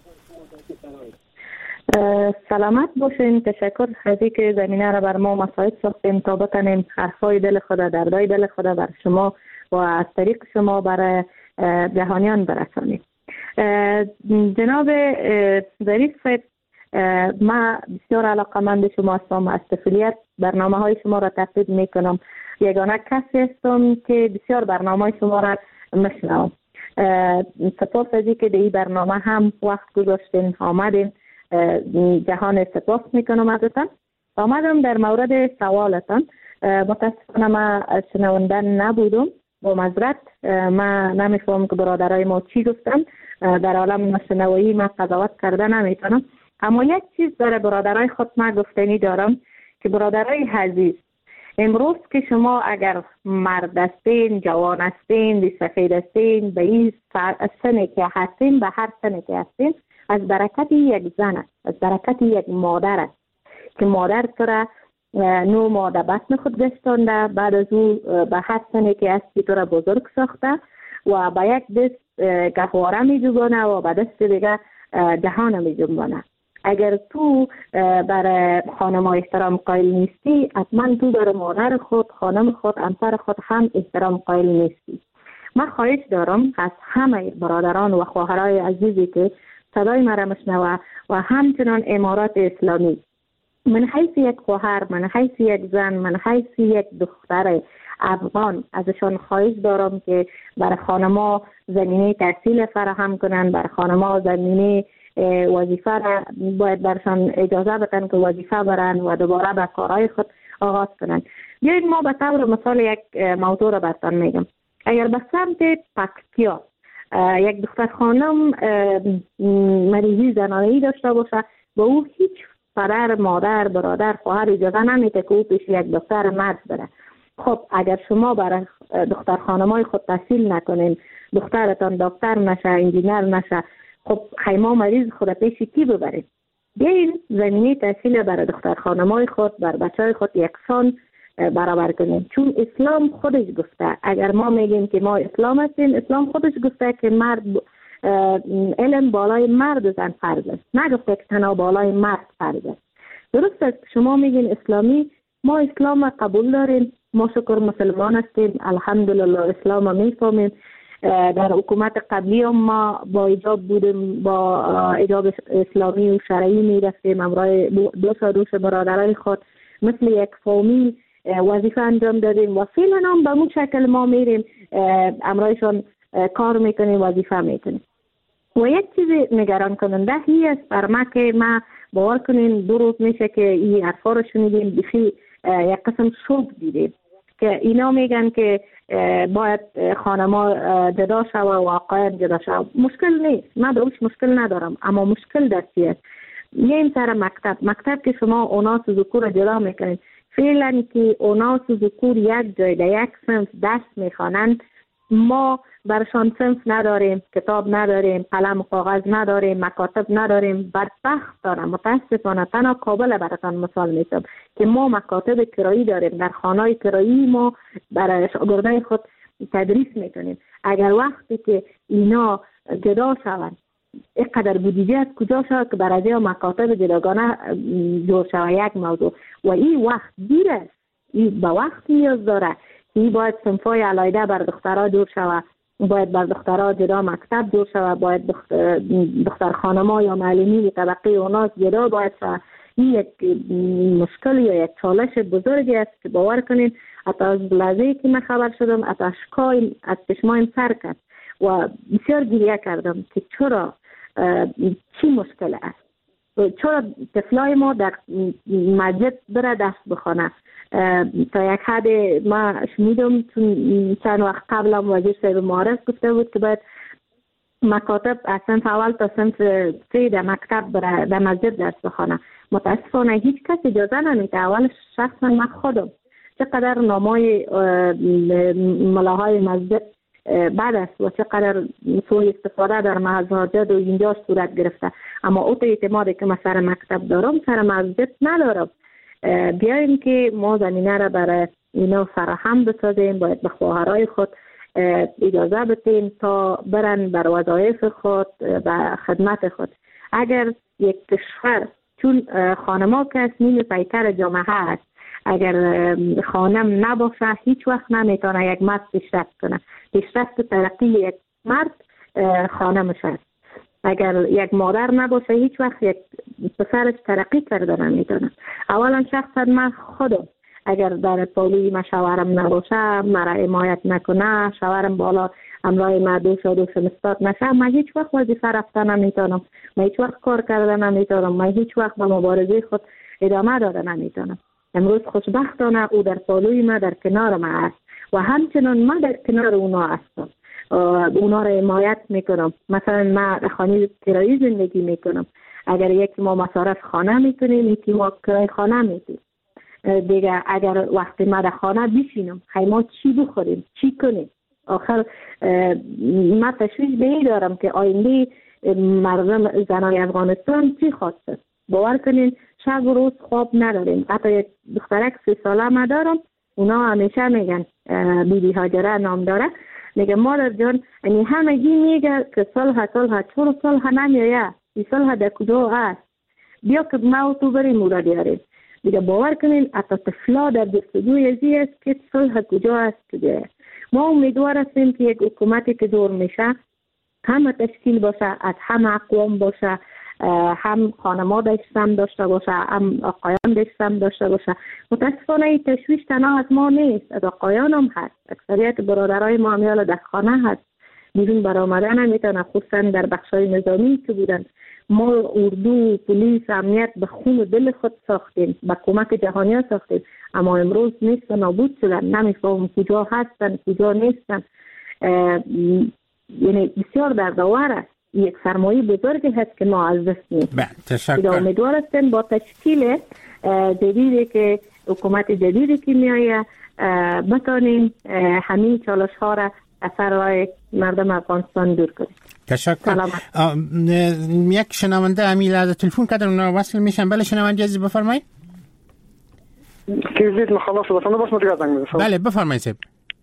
سلامت باشین. تشکر از اینکه زمینه را بر ما مساعد ساختیم تا بتونیم حرفای دل خود، دردای دل خود بر شما و از طریق شما برای جهانیان برسانیم. جناب ظریف صاحب، ما بسیار علاقه‌مند شما هستم، از طفولیت برنامه های شما را تعقیب میکنم. یگانه کسی هستم که بسیار برنامه شما را میشنوم. سپاس از اینکه در این برنامه هم وقت گذاشتین آمدین. جهان سپاس میکنم ازتان. آمدم در مورد سوالتان. متاسفانه ما شنونده نبودم، با معذرت. ما نمیفهم که برادرای ما چی گفتن. در عالم شنوایی ما قضاوت کرده نمیتونم، اما یک چیز برای برادرای خود ما گفتنی دارم که برادرای عزیز، امروز که شما اگر مرد هستین، جوان هستین، سفید هستین، به این سنی که هستین، به هر سنی که هستین، از برکت یک زن است، از برکت یک مادر است که مادر سره 9 ماه در بطن خود گشتانده، بعد از او به هر سنی که هستی تو را بزرگ ساخته و به یک دست گهواره می جوبانه و به دست دیگه جهان می جوبانه. اگر تو برای خانم احترام قائل نیستی، حتما تو برای مادر خود، خانم خود، همسر خود هم احترام قائل نیستی. من خواهش دارم از همه برادران و خواهرای عزیزی که صدای مرا میشنوه و همچنان امارات اسلامی، من حیث یک خواهر، من حیث یک زن، من حیث یک دختر افغان، ازشان خواهش دارم که برای خانما زمینه تحصیل فراهم کنن، برای خانما زمینه وظیفه را باید برشان اجازه بدن که وظیفه برن و دوباره به کارهای خود آغاز کنن. بیایید ما به طور مثال یک موضوع را براتون میگم. اگر به سمت پکتیا یک دختر خانم مریضی زنانه‌ای داشته باشه و او هیچ پدر، مادر، برادر، خواهر اجازه نمیده که او پیش یک دکتر مرد بره. خب اگر شما برای دختر خانمای خود تحصیل نکنین، دخترتان دکتر نشه، انجینر نشه، خب خیما مریض خود پیش کی ببرید؟ بیاین زمینه تحصیل برای دختر خانمای خود، بر بچهای خود یکسان برابر کنیم. چون اسلام خودش گفته، اگر ما میگیم که ما اسلام هستیم، اسلام خودش گفته که مرد علم بالای مرد و زن فرض است، نگفته که تنها بالای مرد فرض است. درست است شما میگین اسلامی، ما اسلام قبول داریم، ما شکر مسلمان هستیم، الحمدلله اسلام میفهمیم. در حکومت قبلی هم ما با حجاب بودیم، با حجاب اسلامی و شرعی میرفتیم، امرای دوش برادرای خود مثل یک فامیل وظیفه انجام دادیم و فعلا هم به اون شکل ما میریم، امرایشان کار میکنیم، وظیفه میکنیم. و یک چیز نگران کننده هی است بر ما که ما باور کنین 2 روز میشه که این حرفا رو شنیدیم، بخی یک قسم شوک دیدیم که اینا میگن که باید خانما جدا شوه و آقایان جدا شوه. مشکل نیست، من دوش مشکل ندارم، اما مشکل در چی است؟ یه سر مکتب که شما اوناس و ذکور جدا میکنین، فعلا که اوناس و ذکور یک جای در یک صنف درس میخوانند، ما برشان صنف نداریم، کتاب نداریم، قلم و کاغذ نداریم، مکاتب نداریم. بدبخت دارم، متاسفانه تنها کابل براتان مثال میزنم که ما مکاتب کرایی داریم، در خانه کرایی ما برای شاگردای خود تدریس میکنیم. اگر وقتی که اینا جدا شوند، اینقدر بودجه از کجا شود که برای مکاتب جداگانه جور شود؟ یک موضوع. و این وقت دیر است، این به وقت نیاز داره. این باید صنفای علیحده بر دخترها جور شود، باید بر دخترها جدا مکتب جور شود، باید دختر خانما یا معلمی طبقه اوناس جدا باید شود. این یک مشکل یا یک چالش بزرگی است که باور کنین حتی از لحظه‌ای که من خبر شدم حتی اشکای از چشمایم سر کرد و بسیار گریه کردم که چرا چی مشکل است، چرا طفلای ما در مسجد بره درس بخونه. تا یک حد ما شنیدم چند وقت قبل هم وزیر صاحب معارف گفته بود که باید مکاتب از صنف اول تا صنف 3 در مکتب بره در مسجد درس بخونه. متاسفانه هیچ کس اجازه نمیده. اول شخصا من خودم چقدر نامای ملاهای مسجد بعد است و چقدر سوء استفاده در محض و اینجا صورت گرفته، اما اوت اعتمادی که من سر مکتب دارم سر مسجد ندارم. بیاییم که ما زمینه را برای اینا فراهم بسازیم، باید به خواهرای خود اجازه بدیم تا برن بر وظایف خود و خدمت خود. اگر یک کشور، چون خانما که نیم پیکر جامعه هست، اگر خانم نباشه هیچ وقت نمیتونه یک مرد پیشرفت کنه. پیشرفت ترقی یک مرد خانمش است. اگر یک مادر نباشه هیچ وقت یک پسرش ترقی کرده نمیتونه. اولا شخصا من خودم اگر در پالوی ما شوهرم نباشه، مرا حمایت نکنه، شوهرم بالا امرای ما دوش مستاد نشه، من هیچ وقت وظیفه رفته نمیتونم، من هیچ وقت کار کرده نمیتونم، من هیچ وقت به مبارزه خود ادامه داده نمیتونم. امروز خوشبختانه او در پالوی ما در کنار ما است و همچنان من در کنار اونا هستم، اونا را حمایت میکنم. مثلا من خانه کرایی زندگی میکنم، اگر یکی ما مصارف خانه میکنیم، یکی ما کرای خانه میکنیم دیگه. اگر وقتی ما در خانه بشینم خیلی ما چی بخوریم، چی کنیم؟ آخر ما تشویش به این دارم که آینده مردم زنای افغانستان چی خواست. باور کنین شب و روز خواب نداریم. حتی یک دخترک 3 ساله ما دارم، اونا همیشه میگن بیبی هاجره نام داره، میگه مادر جان یعنی همگی میگه که صلح 4 صلح نمیایه، این صلح در کجا هست؟ بیا که ما و تو بریم او را بیاریم. دیگه باور کنین حتی طفلا در جستجوی ازی است که صلح کجا است دیگه. ما امیدوار هستیم که یک حکومتی که دور میشه همه تشکیل باشه، از همه اقوام باشه، هم خانما داشتم داشته باشه، هم آقایان داشتم داشته باشه. متاسفانه این تشویش تنها از ما نیست، از آقایان هم هست. اکثریت برادرای ما همیال در خانه هست، بیرون برآمدن نمیتونه، خصوصا در بخشای نظامی که بودن. ما اردو، پلیس، امنیت به خون و دل خود ساختیم، به کمک جهانی ها ساختیم، اما امروز نیست و نابود شدن. نمیفهم کجا هستن کجا نیستن. یعنی بسیار دردآور یک سرمایه بزرگی هست که ما از دست میدیم. تشکر. امیدوار هستیم با تشکیل جدیدی که حکومت جدیدی که میآید بتانیم همین چالش ها را از سر مردم افغانستان دور کنیم. تشکر. یک شنونده امیل از تلفن کردن اونا وصل میشن. بله شنونده عزیز بفرمایید. کردیت خلاص شد باشه متوجه زنگ. بله بفرمایید صاحب.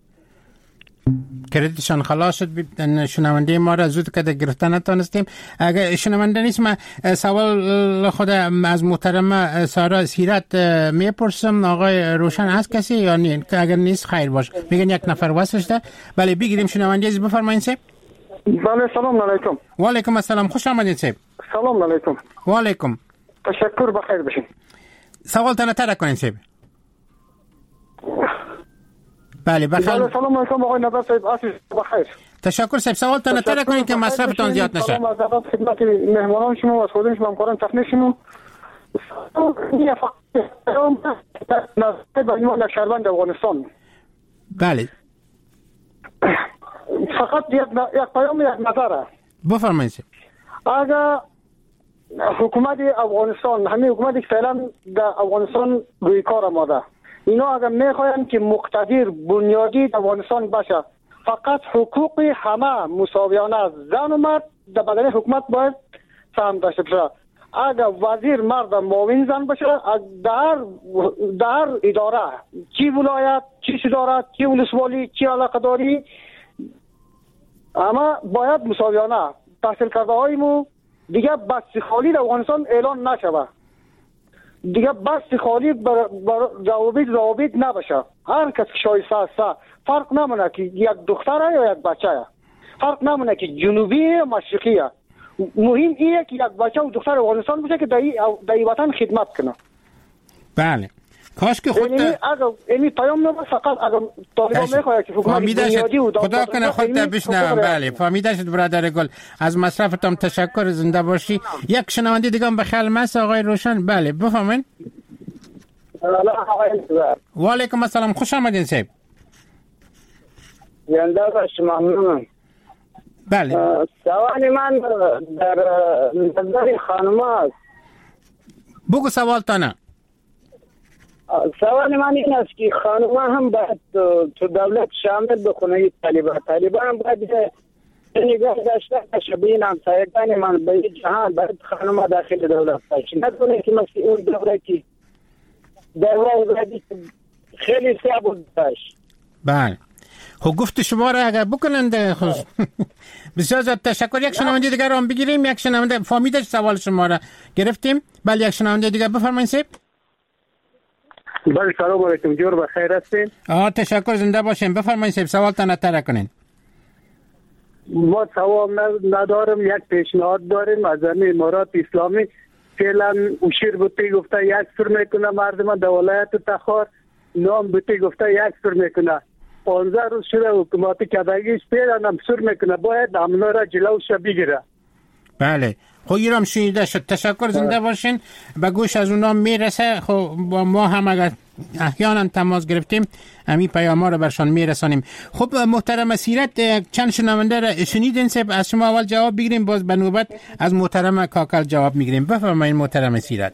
کردیتشان خلاص شد. شنونده ما را زود که گرفتن نتونستیم. اگر شنونده نیست من سوال خود از محترم سارا سیرت میپرسم. آقای روشن هست کسی یا نه؟ اگر نیست خیر باش. میگن یک نفر وصلش ده. بله بگیریم شنونده عزیز بفرمایید صاحب. بله سلام علیکم. و علیکم السلام. خوش آمدید صاحب. سلام علیکم. و علیکم. تشکر بخیر بشین. سوال تنه کنین صاحب. بله بخیر. سلام علیکم آقای نظر صاحب. بخیر. تشکر صاحب. سوال تنه کنین که مصرفتون زیاد نشه. سلام از خدمت مهمانان شما و از خودم شما همکاران تخنیک شما. نظر شهروند افغانستان. بله. فقط یک پیام یک نظره. بفرمایید. اگر حکومت افغانستان همین حکومتی که فعلا در افغانستان روی کار آمده اینا اگر میخواین که مقتدر بنیادی در افغانستان باشه فقط حقوق همه مساویانه زن و مرد در بدن حکومت باید سهم داشته باشه. اگر وزیر مرد معاون زن باشه در اداره چی ولایت چی صدارت چی ولسوالی چی علاقه داری اما باید مساویانه تحصیل کرده هایمو دیگه بستی خالی در افغانستان اعلان نشوه. دیگه بستی خالی بر روابط نباشه. هر کس که شایسته است فرق نمونه که یک دختره یا یک بچه فرق نمونه که جنوبی یا مشرقی. مهم اینه که یک بچه و دختر افغانستان باشه که در این وطن خدمت کنه. بله. کاش که خود یعنی پیام نباشه فقط اگر طالبان میخواد که حکومت بنیادی و خدا کنه خودت بشنوم. بله فهمیده شد برادر گل. از مصرفتم تشکر. زنده باشی. یک شنونده دیگه هم بخیر مس آقای روشن. بله بفهمین. و علیکم السلام. خوش آمدین صاحب. زنده باشی. ممنونم. بله. سوال من در نظر خانم است. بگو سوال تانه. سوال من این است که خانم هم باید تو دولت شامل بکنه. طالبان هم باید نگاه داشته باشه به این همسایگان من به این جهان باید خانم داخل دولت باشه. ندونه که مثل اون دوره که خیلی صعب داشت. بله. خب گفت شما را اگر بکنند بسیار زیاد تشکر. یک شنونده دیگر رو هم بگیریم. یک شنونده فهمیده سوال شما را گرفتیم. بله یک شنونده دیگر بفرمایید صاحب. بله سلام علیکم. جور بخیر هستین؟ تشکر. زنده باشین. بفرمایید صاحب سوال تان تر کنین. ما سوال ندارم. یک پیشنهاد داریم از امارات اسلامی. فعلا اوشیر بوتی گفته یک سر میکنه مردم در ولایت تخار. نام بوتی گفته یک سر میکنه. 15 روز شده حکومت کدگیش فعلا هم سر میکنه. باید عملا را جلوش بگیره. بله. خب ایرام شنیده شد. تشکر. زنده باشین. به گوش از اونا میرسه. خب ما هم اگر احیانا تماس گرفتیم همین پیام ها رو برشان میرسانیم. خب محترم سیرت چند شنونده را شنیدین صاحب. از شما اول جواب بگیریم باز به نوبت از محترم کاکل جواب میگیریم. بفرمایید محترم سیرت.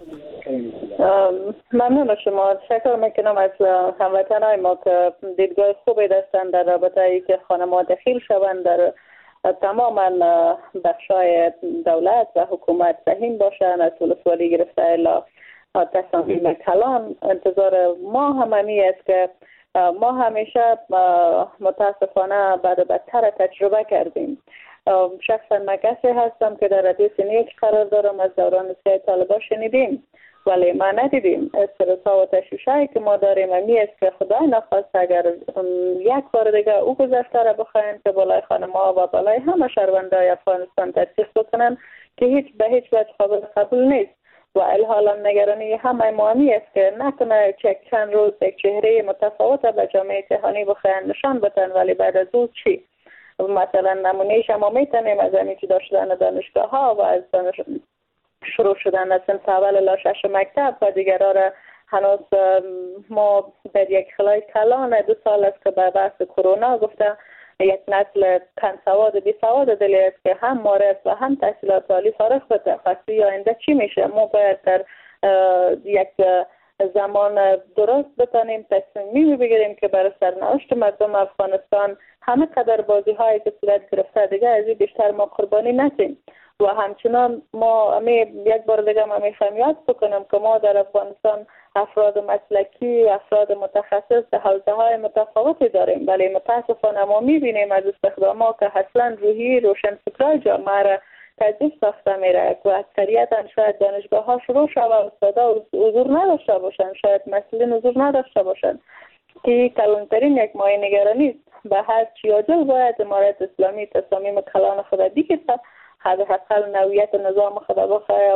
ممنون شما. تشکر میکنم از هموطنای ما که دیدگاه خوبی داشتن در رابطه ای که خانم‌ها دخیل شوند در تماما بخشای دولت و حکومت سهیم باشن از ولسوالی گرفته الی تصامیم کلان. انتظار ما همانی است که ما همیشه متاسفانه بعد بدتر تجربه کردیم. شخصا من کسی هستم که در ردیف نیک قرار دارم. از دوران سیاه طالبان شنیدیم ولی ما ندیدیم. استرس‌ها و تشویش‌هایی که ما داریم همی است که خدای نخواست اگر یک بار دیگه او گذشته را بخواهیم که بالای خانم‌ها و بالای همه شهروندای افغانستان تطبیق بکنن که به هیچ وجه قابل قبول نیست. و الحالا نگرانی همه مهمی است که نکنه چند روز یک چهره متفاوت به جامعه جهانی بخواهند نشان بدن ولی بعد از او چی؟ مثلا نمونهش ما میتونیم از همین جدا شدن دانشگاه ها و از شروع شدن از صنف اول الی شش مکتب و دیگرها را هنوز ما در یک خلای کلان 2 سال است که به بحث کرونا گفته یک نسل کم سواد بی سواد دلی است که هم مارس و هم تحصیلات عالی فارغ بده. پس آینده چی میشه؟ ما باید در یک زمان درست بتانیم تصمیمی بگیریم که برای سرنوشت مردم افغانستان همه قدر بازی هایی که صورت گرفته دیگه از این بیشتر ما قربانی نتیم. و همچنان ما یک بار دیگه ما میخوایم یاد بکنم که ما در افغانستان افراد مسلکی، افراد متخصص در حوزه های متفاوتی داریم، ولی متاسفانه ما میبینیم از استخدامات که اصلا روحی روشنفکرای جامعه را تضعیف ساخته میره و اکثریتا شاید دانشگاه ها شروع شد و استادا حضور نداشته باشند، شاید مسئولین حضور نداشته باشند که کلانترین یک مایه نگرانی است. به هر چی عاجل باید امارت اسلامی تصامیم کلان خود بگیرد، حداقل نوعیت نظام خود بخواه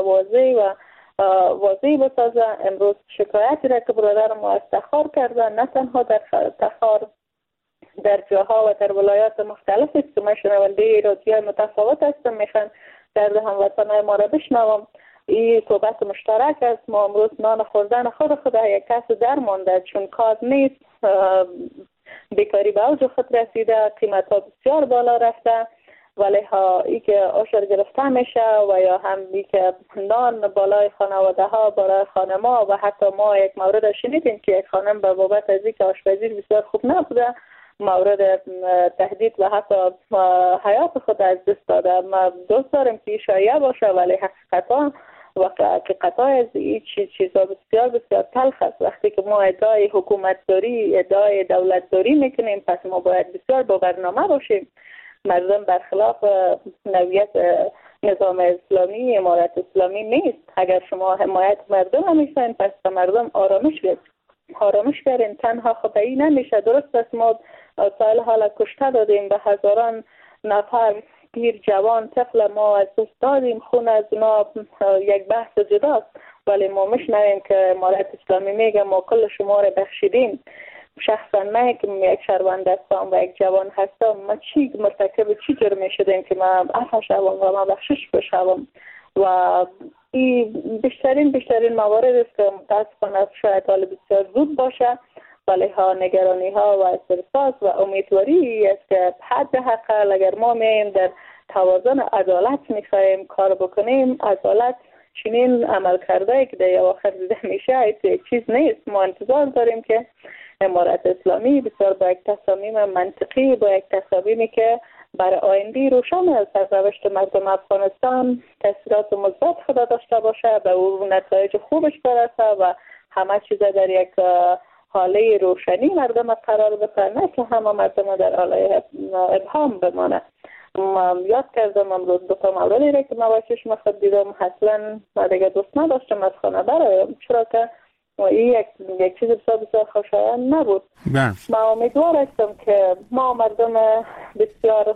واضح بسازه. امروز شکایتی را که برادر ما از تخار کرده، نه تنها در تخار، در جاها و در ولایات مختلف است که من شنونده رادیوهای متفاوت هستم، میخوان درد هموطنهای ما را بشنوم. این صحبت مشترک است. ما امروز نان خوردن خود یک کس در مانده، چون کار نیست، بیکاری به اوج خود رسیده، قیمت ها بسیار بالا رفته، ولی ها ای که عشر گرفته میشه و یا هم ای که نان بالای خانواده ها، بالای خانما و حتی ما یک مورد شنیدیم که یک خانم به بابت از اینکه آشپزی بسیار خوب نبوده مورد تهدید و حتی حیات خود از دست داده. ما دوست داریم که شایعه باشه، ولی حقیقتا از این چیزا بسیار بسیار تلخ است. وقتی که ما ادعای حکومت داری، ادعای دولت داری میکنیم، پس ما باید بسیار با برنامه باشیم. مردم برخلاف نوعیت نظام اسلامی، امارت اسلامی نیست. اگر شما حمایت مردم همیشن، پس مردم آرامش برین. تنها خدایی نمیشه. درست است ما سال حالا کشته دادیم، به هزاران نفر پیر جوان طفل ما از دست دادیم، خون از اونا یک بحث جداست، ولی ما میشنویم که امارت اسلامی میگه ما کل شما رو بخشیدیم. شخصا من که یک شهروند هستم و یک جوان هستم، من مرتکب چی جرمی شدیم که من عفو شوم و من بخشش بشوم؟ و این بیشترین موارد است که متاسفانه شاید حال بسیار زود باشه، ولی ها نگرانی ها و استرس و امیدواری است که حداقل اگر ما میم در توازن عدالت میخوایم کار بکنیم، عدالت چنین عمل کرده که در آخر دیده میشه یک چیز نیست. ما انتظار داریم که امارت اسلامی بسیار با یک تصامیم منطقی، با یک تصامیمی که برای آینده روشن از سرنوشت مردم افغانستان تاثیرات مثبت خود داشته باشه، به اون نتایج خوبش برسه و همه چیز در یک حاله روشنی مردم قرار بده، نه که همه مردم در حاله ابهام بمانه. یاد کردم امروز دو تا موردی را که من با چشم خود دیدم، اصلا من دیگه دوست نداشتم از خانه برایم، چرا که این یک چیز بسیار خوشایند نبود. من امیدوار هستم که ما مردم بسیار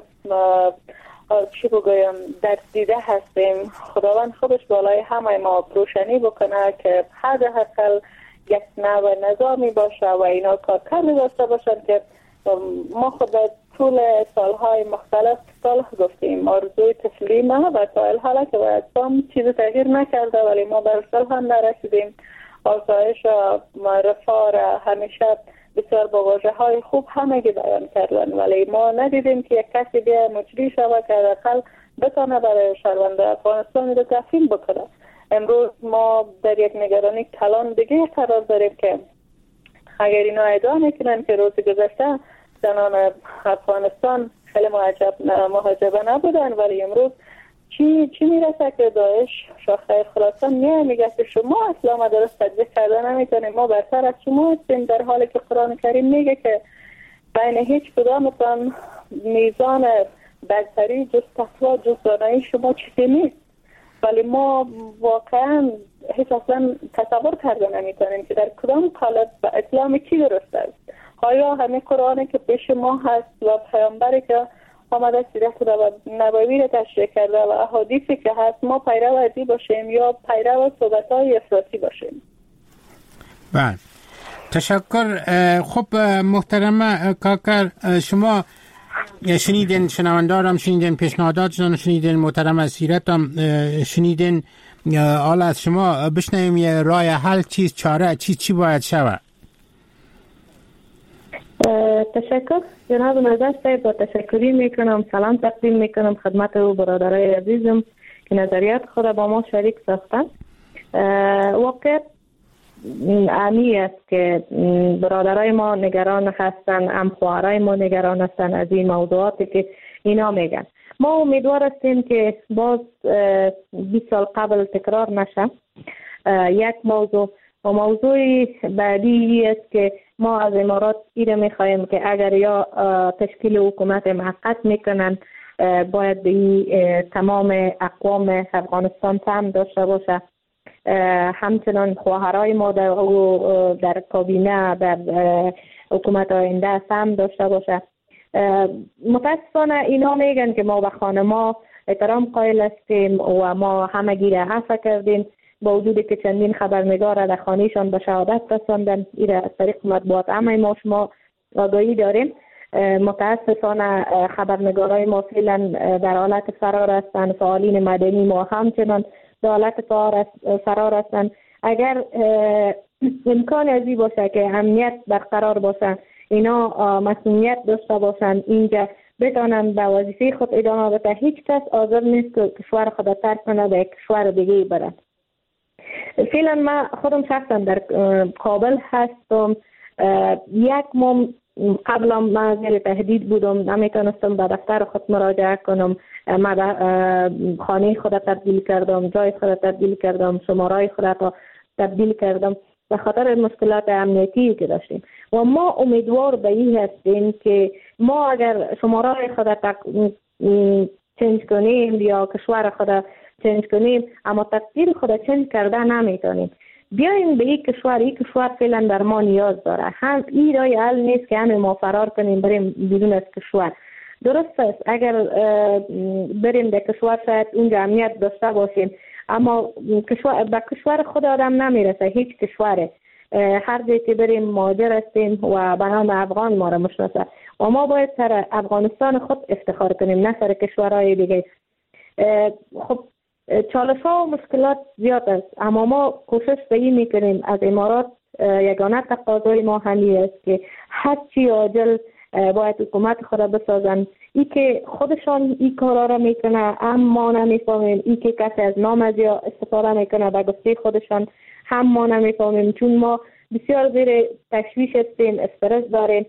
چی بگویم درد هستیم. خداوند خودش بالای همه ما روشنی بکنه که حداقل یک نوع نظامی باشه و اینا کارکردی داشته باشن که ما خود طول سالهای مختلف صلح گفتیم. آرزوی طفلی ما و تا الحالا که باید چیز تغییر نکرده، ولی ما بر صلح هم نرسیدیم. آسایش و رفاه را همیشه بسیار با واژه های خوب همگی بیان کردن، ولی ما ندیدیم که یک کسی بیا مجری شود که حداقل بتانه برای شهروند افغانستان رو تفهیم بکنه. امروز ما در یک نگرانی کلان دیگه قرار داریم که اگر اینا ادعا میکنن که روز گذشته زنان افغانستان خیلی محجبه نبودن، ولی امروز چی میرسه که داعش شاخه خراسان میگه که شما اسلام درست تطبیق کرده نمیتونیم، ما برتر از شما هستیم، در حالی که قرآن کریم میگه که بین هیچ کدامتان میزان برتری جز تقوا جز دانایی شما چیزی نیست. ولی ما واقعا هیچ اصلا تصور کرده نمیتونیم که در کدام قالب به اسلام کی درست است. آیا همه قرآنی که پیش ما هست و پیامبری که آمده سیرت نبوی را تشریح کرده و احادیثی که هست ما پیرو ازی باشیم یا پیرو صحبت‌های افراطی باشیم؟ بله، تشکر. خب محترم کاکر، شما شنیدین، شنوندارم شنیدین، پیشنهاداتشون شنیدین، محترم از سیرت هم شنیدین. حالا از شما بشنویم یه راه حل چیز، چاره چی باید شود؟ تشکر. جناب نظر صاحب با تشکری میکنم، سلام تقدیم میکنم خدمت و برادرای عزیزم که نظریات خود با ما شریک ساختن. واقعیت امی است که برادرای ما نگران هستن، همخوارای ما نگران هستن از این موضوعاتی که اینا میگن. ما امیدوار هستیم که باز 20 سال قبل تکرار نشه. یک موضوع و موضوع بعدی است که ما از امارات ایره میخوایم که اگر یا تشکیل حکومت موقت میکنن باید به تمام اقوام افغانستان فهم داشته باشه. همچنان خواهرای ما در کابینه در حکومت آینده فهم داشته باشه. متاسفانه اینا میگن که ما به خانما احترام قائل هستیم و ما همگی را عفو کردیم، با وجودی که چندین خبرنگار در خانهشان به شهادت رساندن. این از طریق مطبوعات همه ما شما آگاهی داریم. متاسفانه خبرنگارای ما فعلا در حالت فرار هستند، فعالین مدنی ما همچنان در حالت فرار هستند. اگر امکان ازی باشه که امنیت برقرار باشه، اینا مسئولیت داشته باشند، اینجا بتانند به وظیفه خود ادامه بده، هیچ کس حاضر نیست که کشور خود ترک کنه به کشور دیگه بره. فعلا من خودم شخصا در کابل هستم. یک ماه قبلا من زیر تهدید بودم، نمیتونستم به دفتر خود مراجعه کنم. من خانه خود تبدیل کردم، جای خود تبدیل کردم، شمارای خود تبدیل کردم به خاطر مشکلات امنیتی که داشتیم. و ما امیدوار به این هستیم که ما اگر شمارای خود چنج کنیم یا کشور خود چنج کنیم، اما تقدیر خود چنج کرده نمیتونیم. بیایم به یک کشور فعلا در ما نیاز داره. هم این رای حل نیست که همه ما فرار کنیم بریم بیرون از کشور. درست است اگر بریم به کشور شاید اونجا امنیت داشته باشیم، اما به کشور خود آدم نمیرسه. هیچ کشوره هر جایی که بریم مهاجر هستیم و به نام افغان ما را مشناسه و ما باید سر افغانستان خود افتخار کنیم، نه سر کشورهای دیگه. خب چالش ها و مشکلات زیاد است، اما ما کوشش به این میکنیم از امارات. یگانه تقاضای ما همین است که هرچی عاجل باید حکومت خود بسازن. ای که خودشان این کارا را میکنه اما نمیفهمیم، ای که کسی از نام از یا استفاده میکنه به گفته خودشان هم ما نمیفهمیم، چون ما بسیار زیر تشویش هستیم، استرس داریم.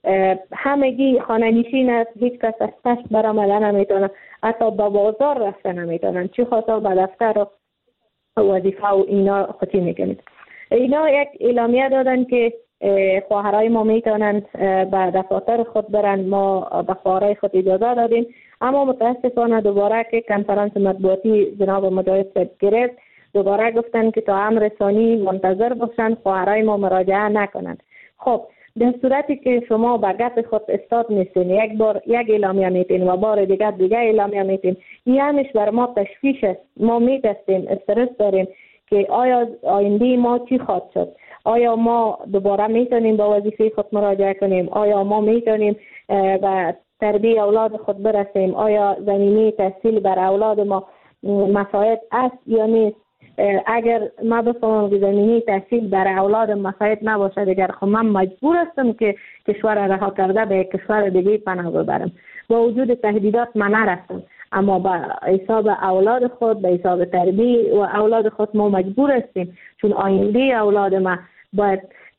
همگی خانه نشین است، هیچ کس از پشت برآمده نمیتونه، حتی به بازار رفته نمیتونن، چه خاطر به دفتر و وظیفه و اینا خطی میکنید. اینا یک اعلامیه دادن که خواهرای ما میتونن به دفاتر خود برن. ما به خواهرای خود اجازه دادیم، اما متاسفانه دوباره که کنفرانس مطبوعاتی جناب مجاهد گرفت، دوباره گفتن که تا امر ثانی منتظر باشن، خواهرای ما مراجعه نکنند. خب در صورتی که شما به گپ خود استاد نیستین، یک بار یک اعلامیه میتین و بار دیگه اعلامیه میتین، یعنیش بر ما تشویش است. ما میتستیم، استرس داریم که آیا آینده ما چی خواهد شد، آیا ما دوباره میتونیم به وظیفه خود مراجعه کنیم، آیا ما میتونیم به تربیه اولاد خود برسیم، آیا زمینه تحصیل بر اولاد ما مساعد است یا نیست. اگر ما بفهمم که زمینه تحصیل برای اولادم مساعد نباشه، دیگر خب من مجبور هستم که کشور را رها کرده به کشور دیگه پناه ببرم. با وجود تهدیدات من نرفتم، اما به حساب اولاد خود، به حساب تربیه و اولاد خود ما مجبور هستیم، چون آینده اولاد ما باید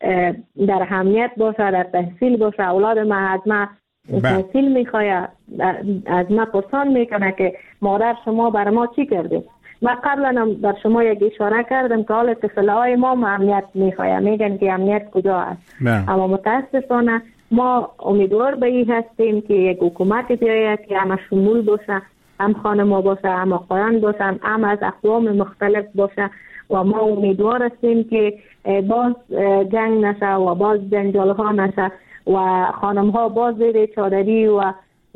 در اهمیت باشه، در تحصیل باشه. اولاد ما از ما تحصیل میخواه، از ما پرسان میکنه که مادر شما بر ما چی کرده. من قبلا هم در شما یک اشاره کردم که حال طفلهای ما امنیت میخواه، میگن که امنیت کجا است. اما متاسفانه ما امیدوار به این هستیم که یک حکومت بیاید که همه شمول باشه، هم خانما باشه، هم آقایان باشن، هم از اقوام مختلف باشه. و ما امیدوار هستیم که باز جنگ نشه و باز جنجال ها نشه و خانم ها باز زیر چادری و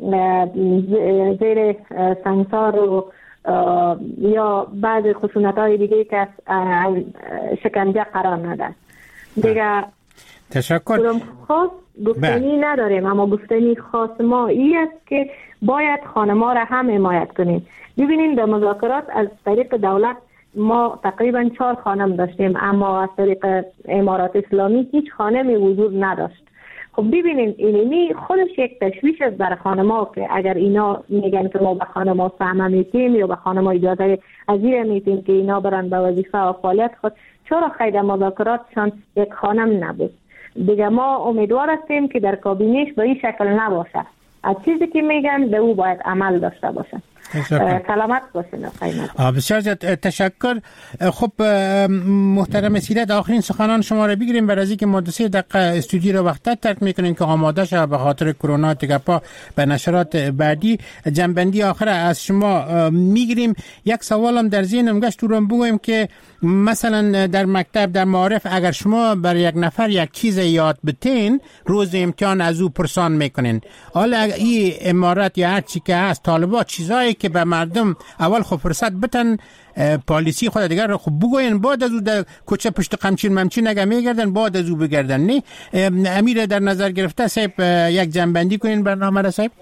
زیر سنگسار و یا بعض خشونت های دیگه که شکنجه قرار نده. دیگه تشکر. خاص گفتنی نداریم، اما گفتنی خاص ما این است که باید خانما را هم حمایت کنیم. ببینید در مذاکرات از طریق دولت ما تقریبا 4 خانم داشتیم، اما از طریق امارات اسلامی هیچ خانمی وجود نداشت. خب ببینین اینمی خودش یک تشویش است برای خانم‌ها که اگر اینا میگن که ما به خانم‌ها سهم میتیم یا به خانم‌ها اجازه ازیر میتیم که اینا برن به وظیفه و فعالیت خود، چرا خیلی مذاکراتشان یک خانم نبود؟ دیگه ما امیدوار هستیم که در کابینش به این شکل نباشه. از چیزی که میگن به او باید عمل داشته باشه. سلامت باشین. بسیار زیاد تشکر. خب محترم سیرت، آخرین سخنان شما را بگیریم برای از اینکه ما 2 دقیقه استودیو رو وقت ترک میکنیم که آماده شد به خاطر کرونا تگپا به نشرات بعدی. جنبندی آخر از شما میگیریم. یک سوالم در ذهنم گشت رو بگویم که مثلا در مکتب در معارف اگر شما برای یک نفر یک چیز یاد بتین، روز امتحان از او پرسان میکنین. حالا این امارات یا هر چی که هست، طالبات چیزایی که به مردم اول خب فرصت بتن پالیسی خود دیگر رو خب بگوین، بعد از او در کوچه پشت قمچین ممچین نگه میگردن، بعد از او بگردن. نه امیر در نظر گرفته صاحب یک جنبندی کنین برنامه را صاحب.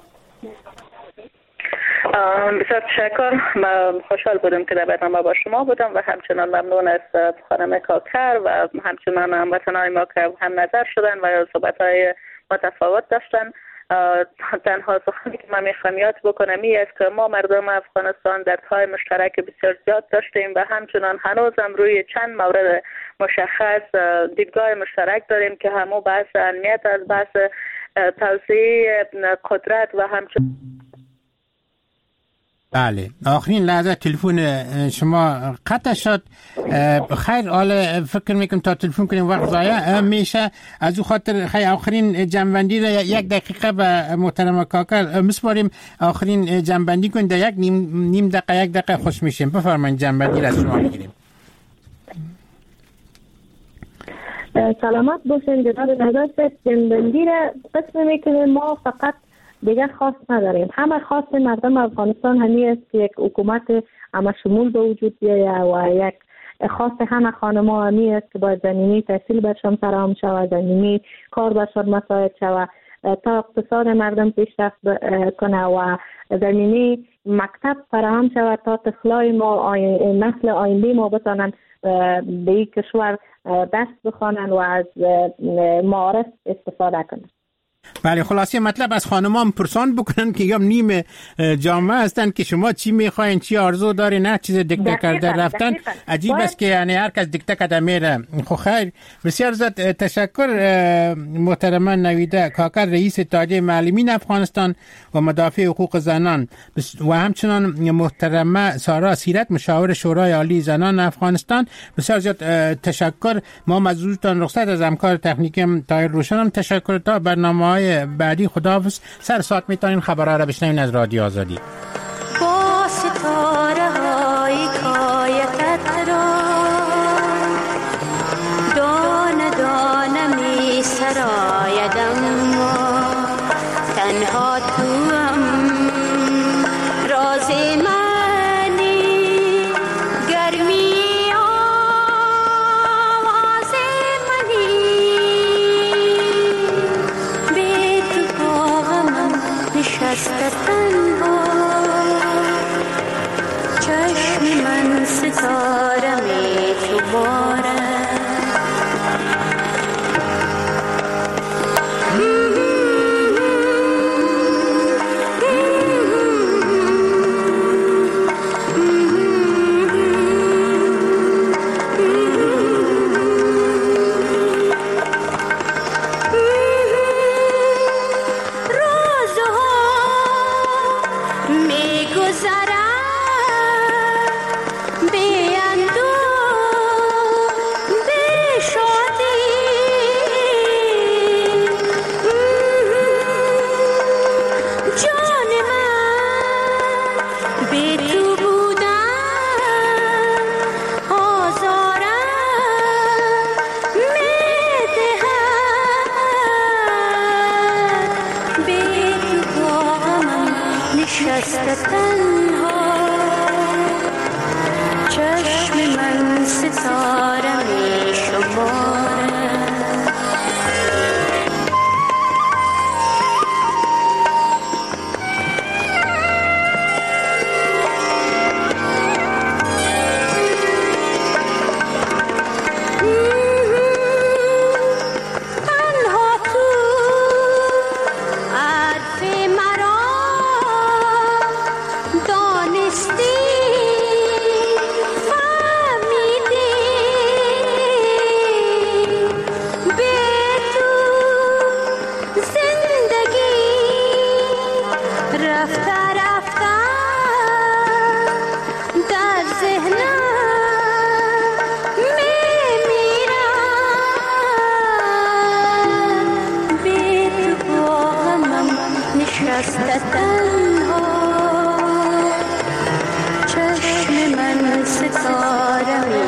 بسیار تشکر. من خوشحال بودم که در برنامه با شما بودم و همچنان ممنون از خانم کاکر و همچنان هموطنان ما که هم نظر شدن و صحبت‌های متفاوت داشتن. تنها سخنی که من میخوام یاد بکنم این است که ما مردم افغانستان دردهای مشترک بسیار زیاد داشتیم و همچنان هنوزم روی چند مورد مشخص دیدگاه مشترک داریم که همون بحث امنیت از بحث توسعه قدرت و همچنان. بله، آخرین لحظه تلفن شما قطع شد. خیر، حالا فکر میکنم تا تلفن کنیم وقت ضایع میشه. از او خاطر خیر آخرین جنبندی را 1 دقیقه به محترم کاکر مسپاریم. آخرین جنبندی کنید در نیم دقیقه 1 دقیقه خوش میشیم. بفرمایید جنبندی را از شما میگیریم. سلامت باشین جناب نظر. جنبندی را قسم میکنیم ما فقط دیگر خواست نداریم. همه خواست مردم افغانستان همین است که یک حکومت همه شمول به وجود بیاید و یک خواست همه خانم‌ها همین است که باید زمینی تحصیل برشان فراهم شود، زمینی کار برشان مساعد شود تا اقتصاد مردم پیشرفت کنه و زمینی مکتب فراهم شود تا طفلای ما نسل آینده ما بتانند به این کشور دست بخوانند و از معارف استفاده کنند. بله، خلاصه مطلب از خانمان پرسان بکنن که یا نیم جامعه هستن که شما چی میخواین، چی آرزو دارین، نه چیز دیکته کرده رفتن. عجیب است که یعنی هر کس دیکته کرده میره. خب خیر، بسیار زیاد تشکر محترمه نویده کاکر، رئیس اتحادیه معلمین افغانستان و مدافع حقوق زنان، و همچنان محترمه سارا سیرت، مشاور شورای عالی زنان افغانستان. بسیار زیاد تشکر. ما مزودتان رخصت از همکار تکنیکم طاهر روشنم تشکر. تا برنامه بعدی خداحافظ. سر ساعت میتونین خبرها را بشنوین از رادیو آزادی. با ستاره های کایتت را دانه دانه می سرایدم، تنها توام راز منی، گرمی آواز منی، به تو باغم نشسته تنها، چشم من ستاره می تو باره. ستاره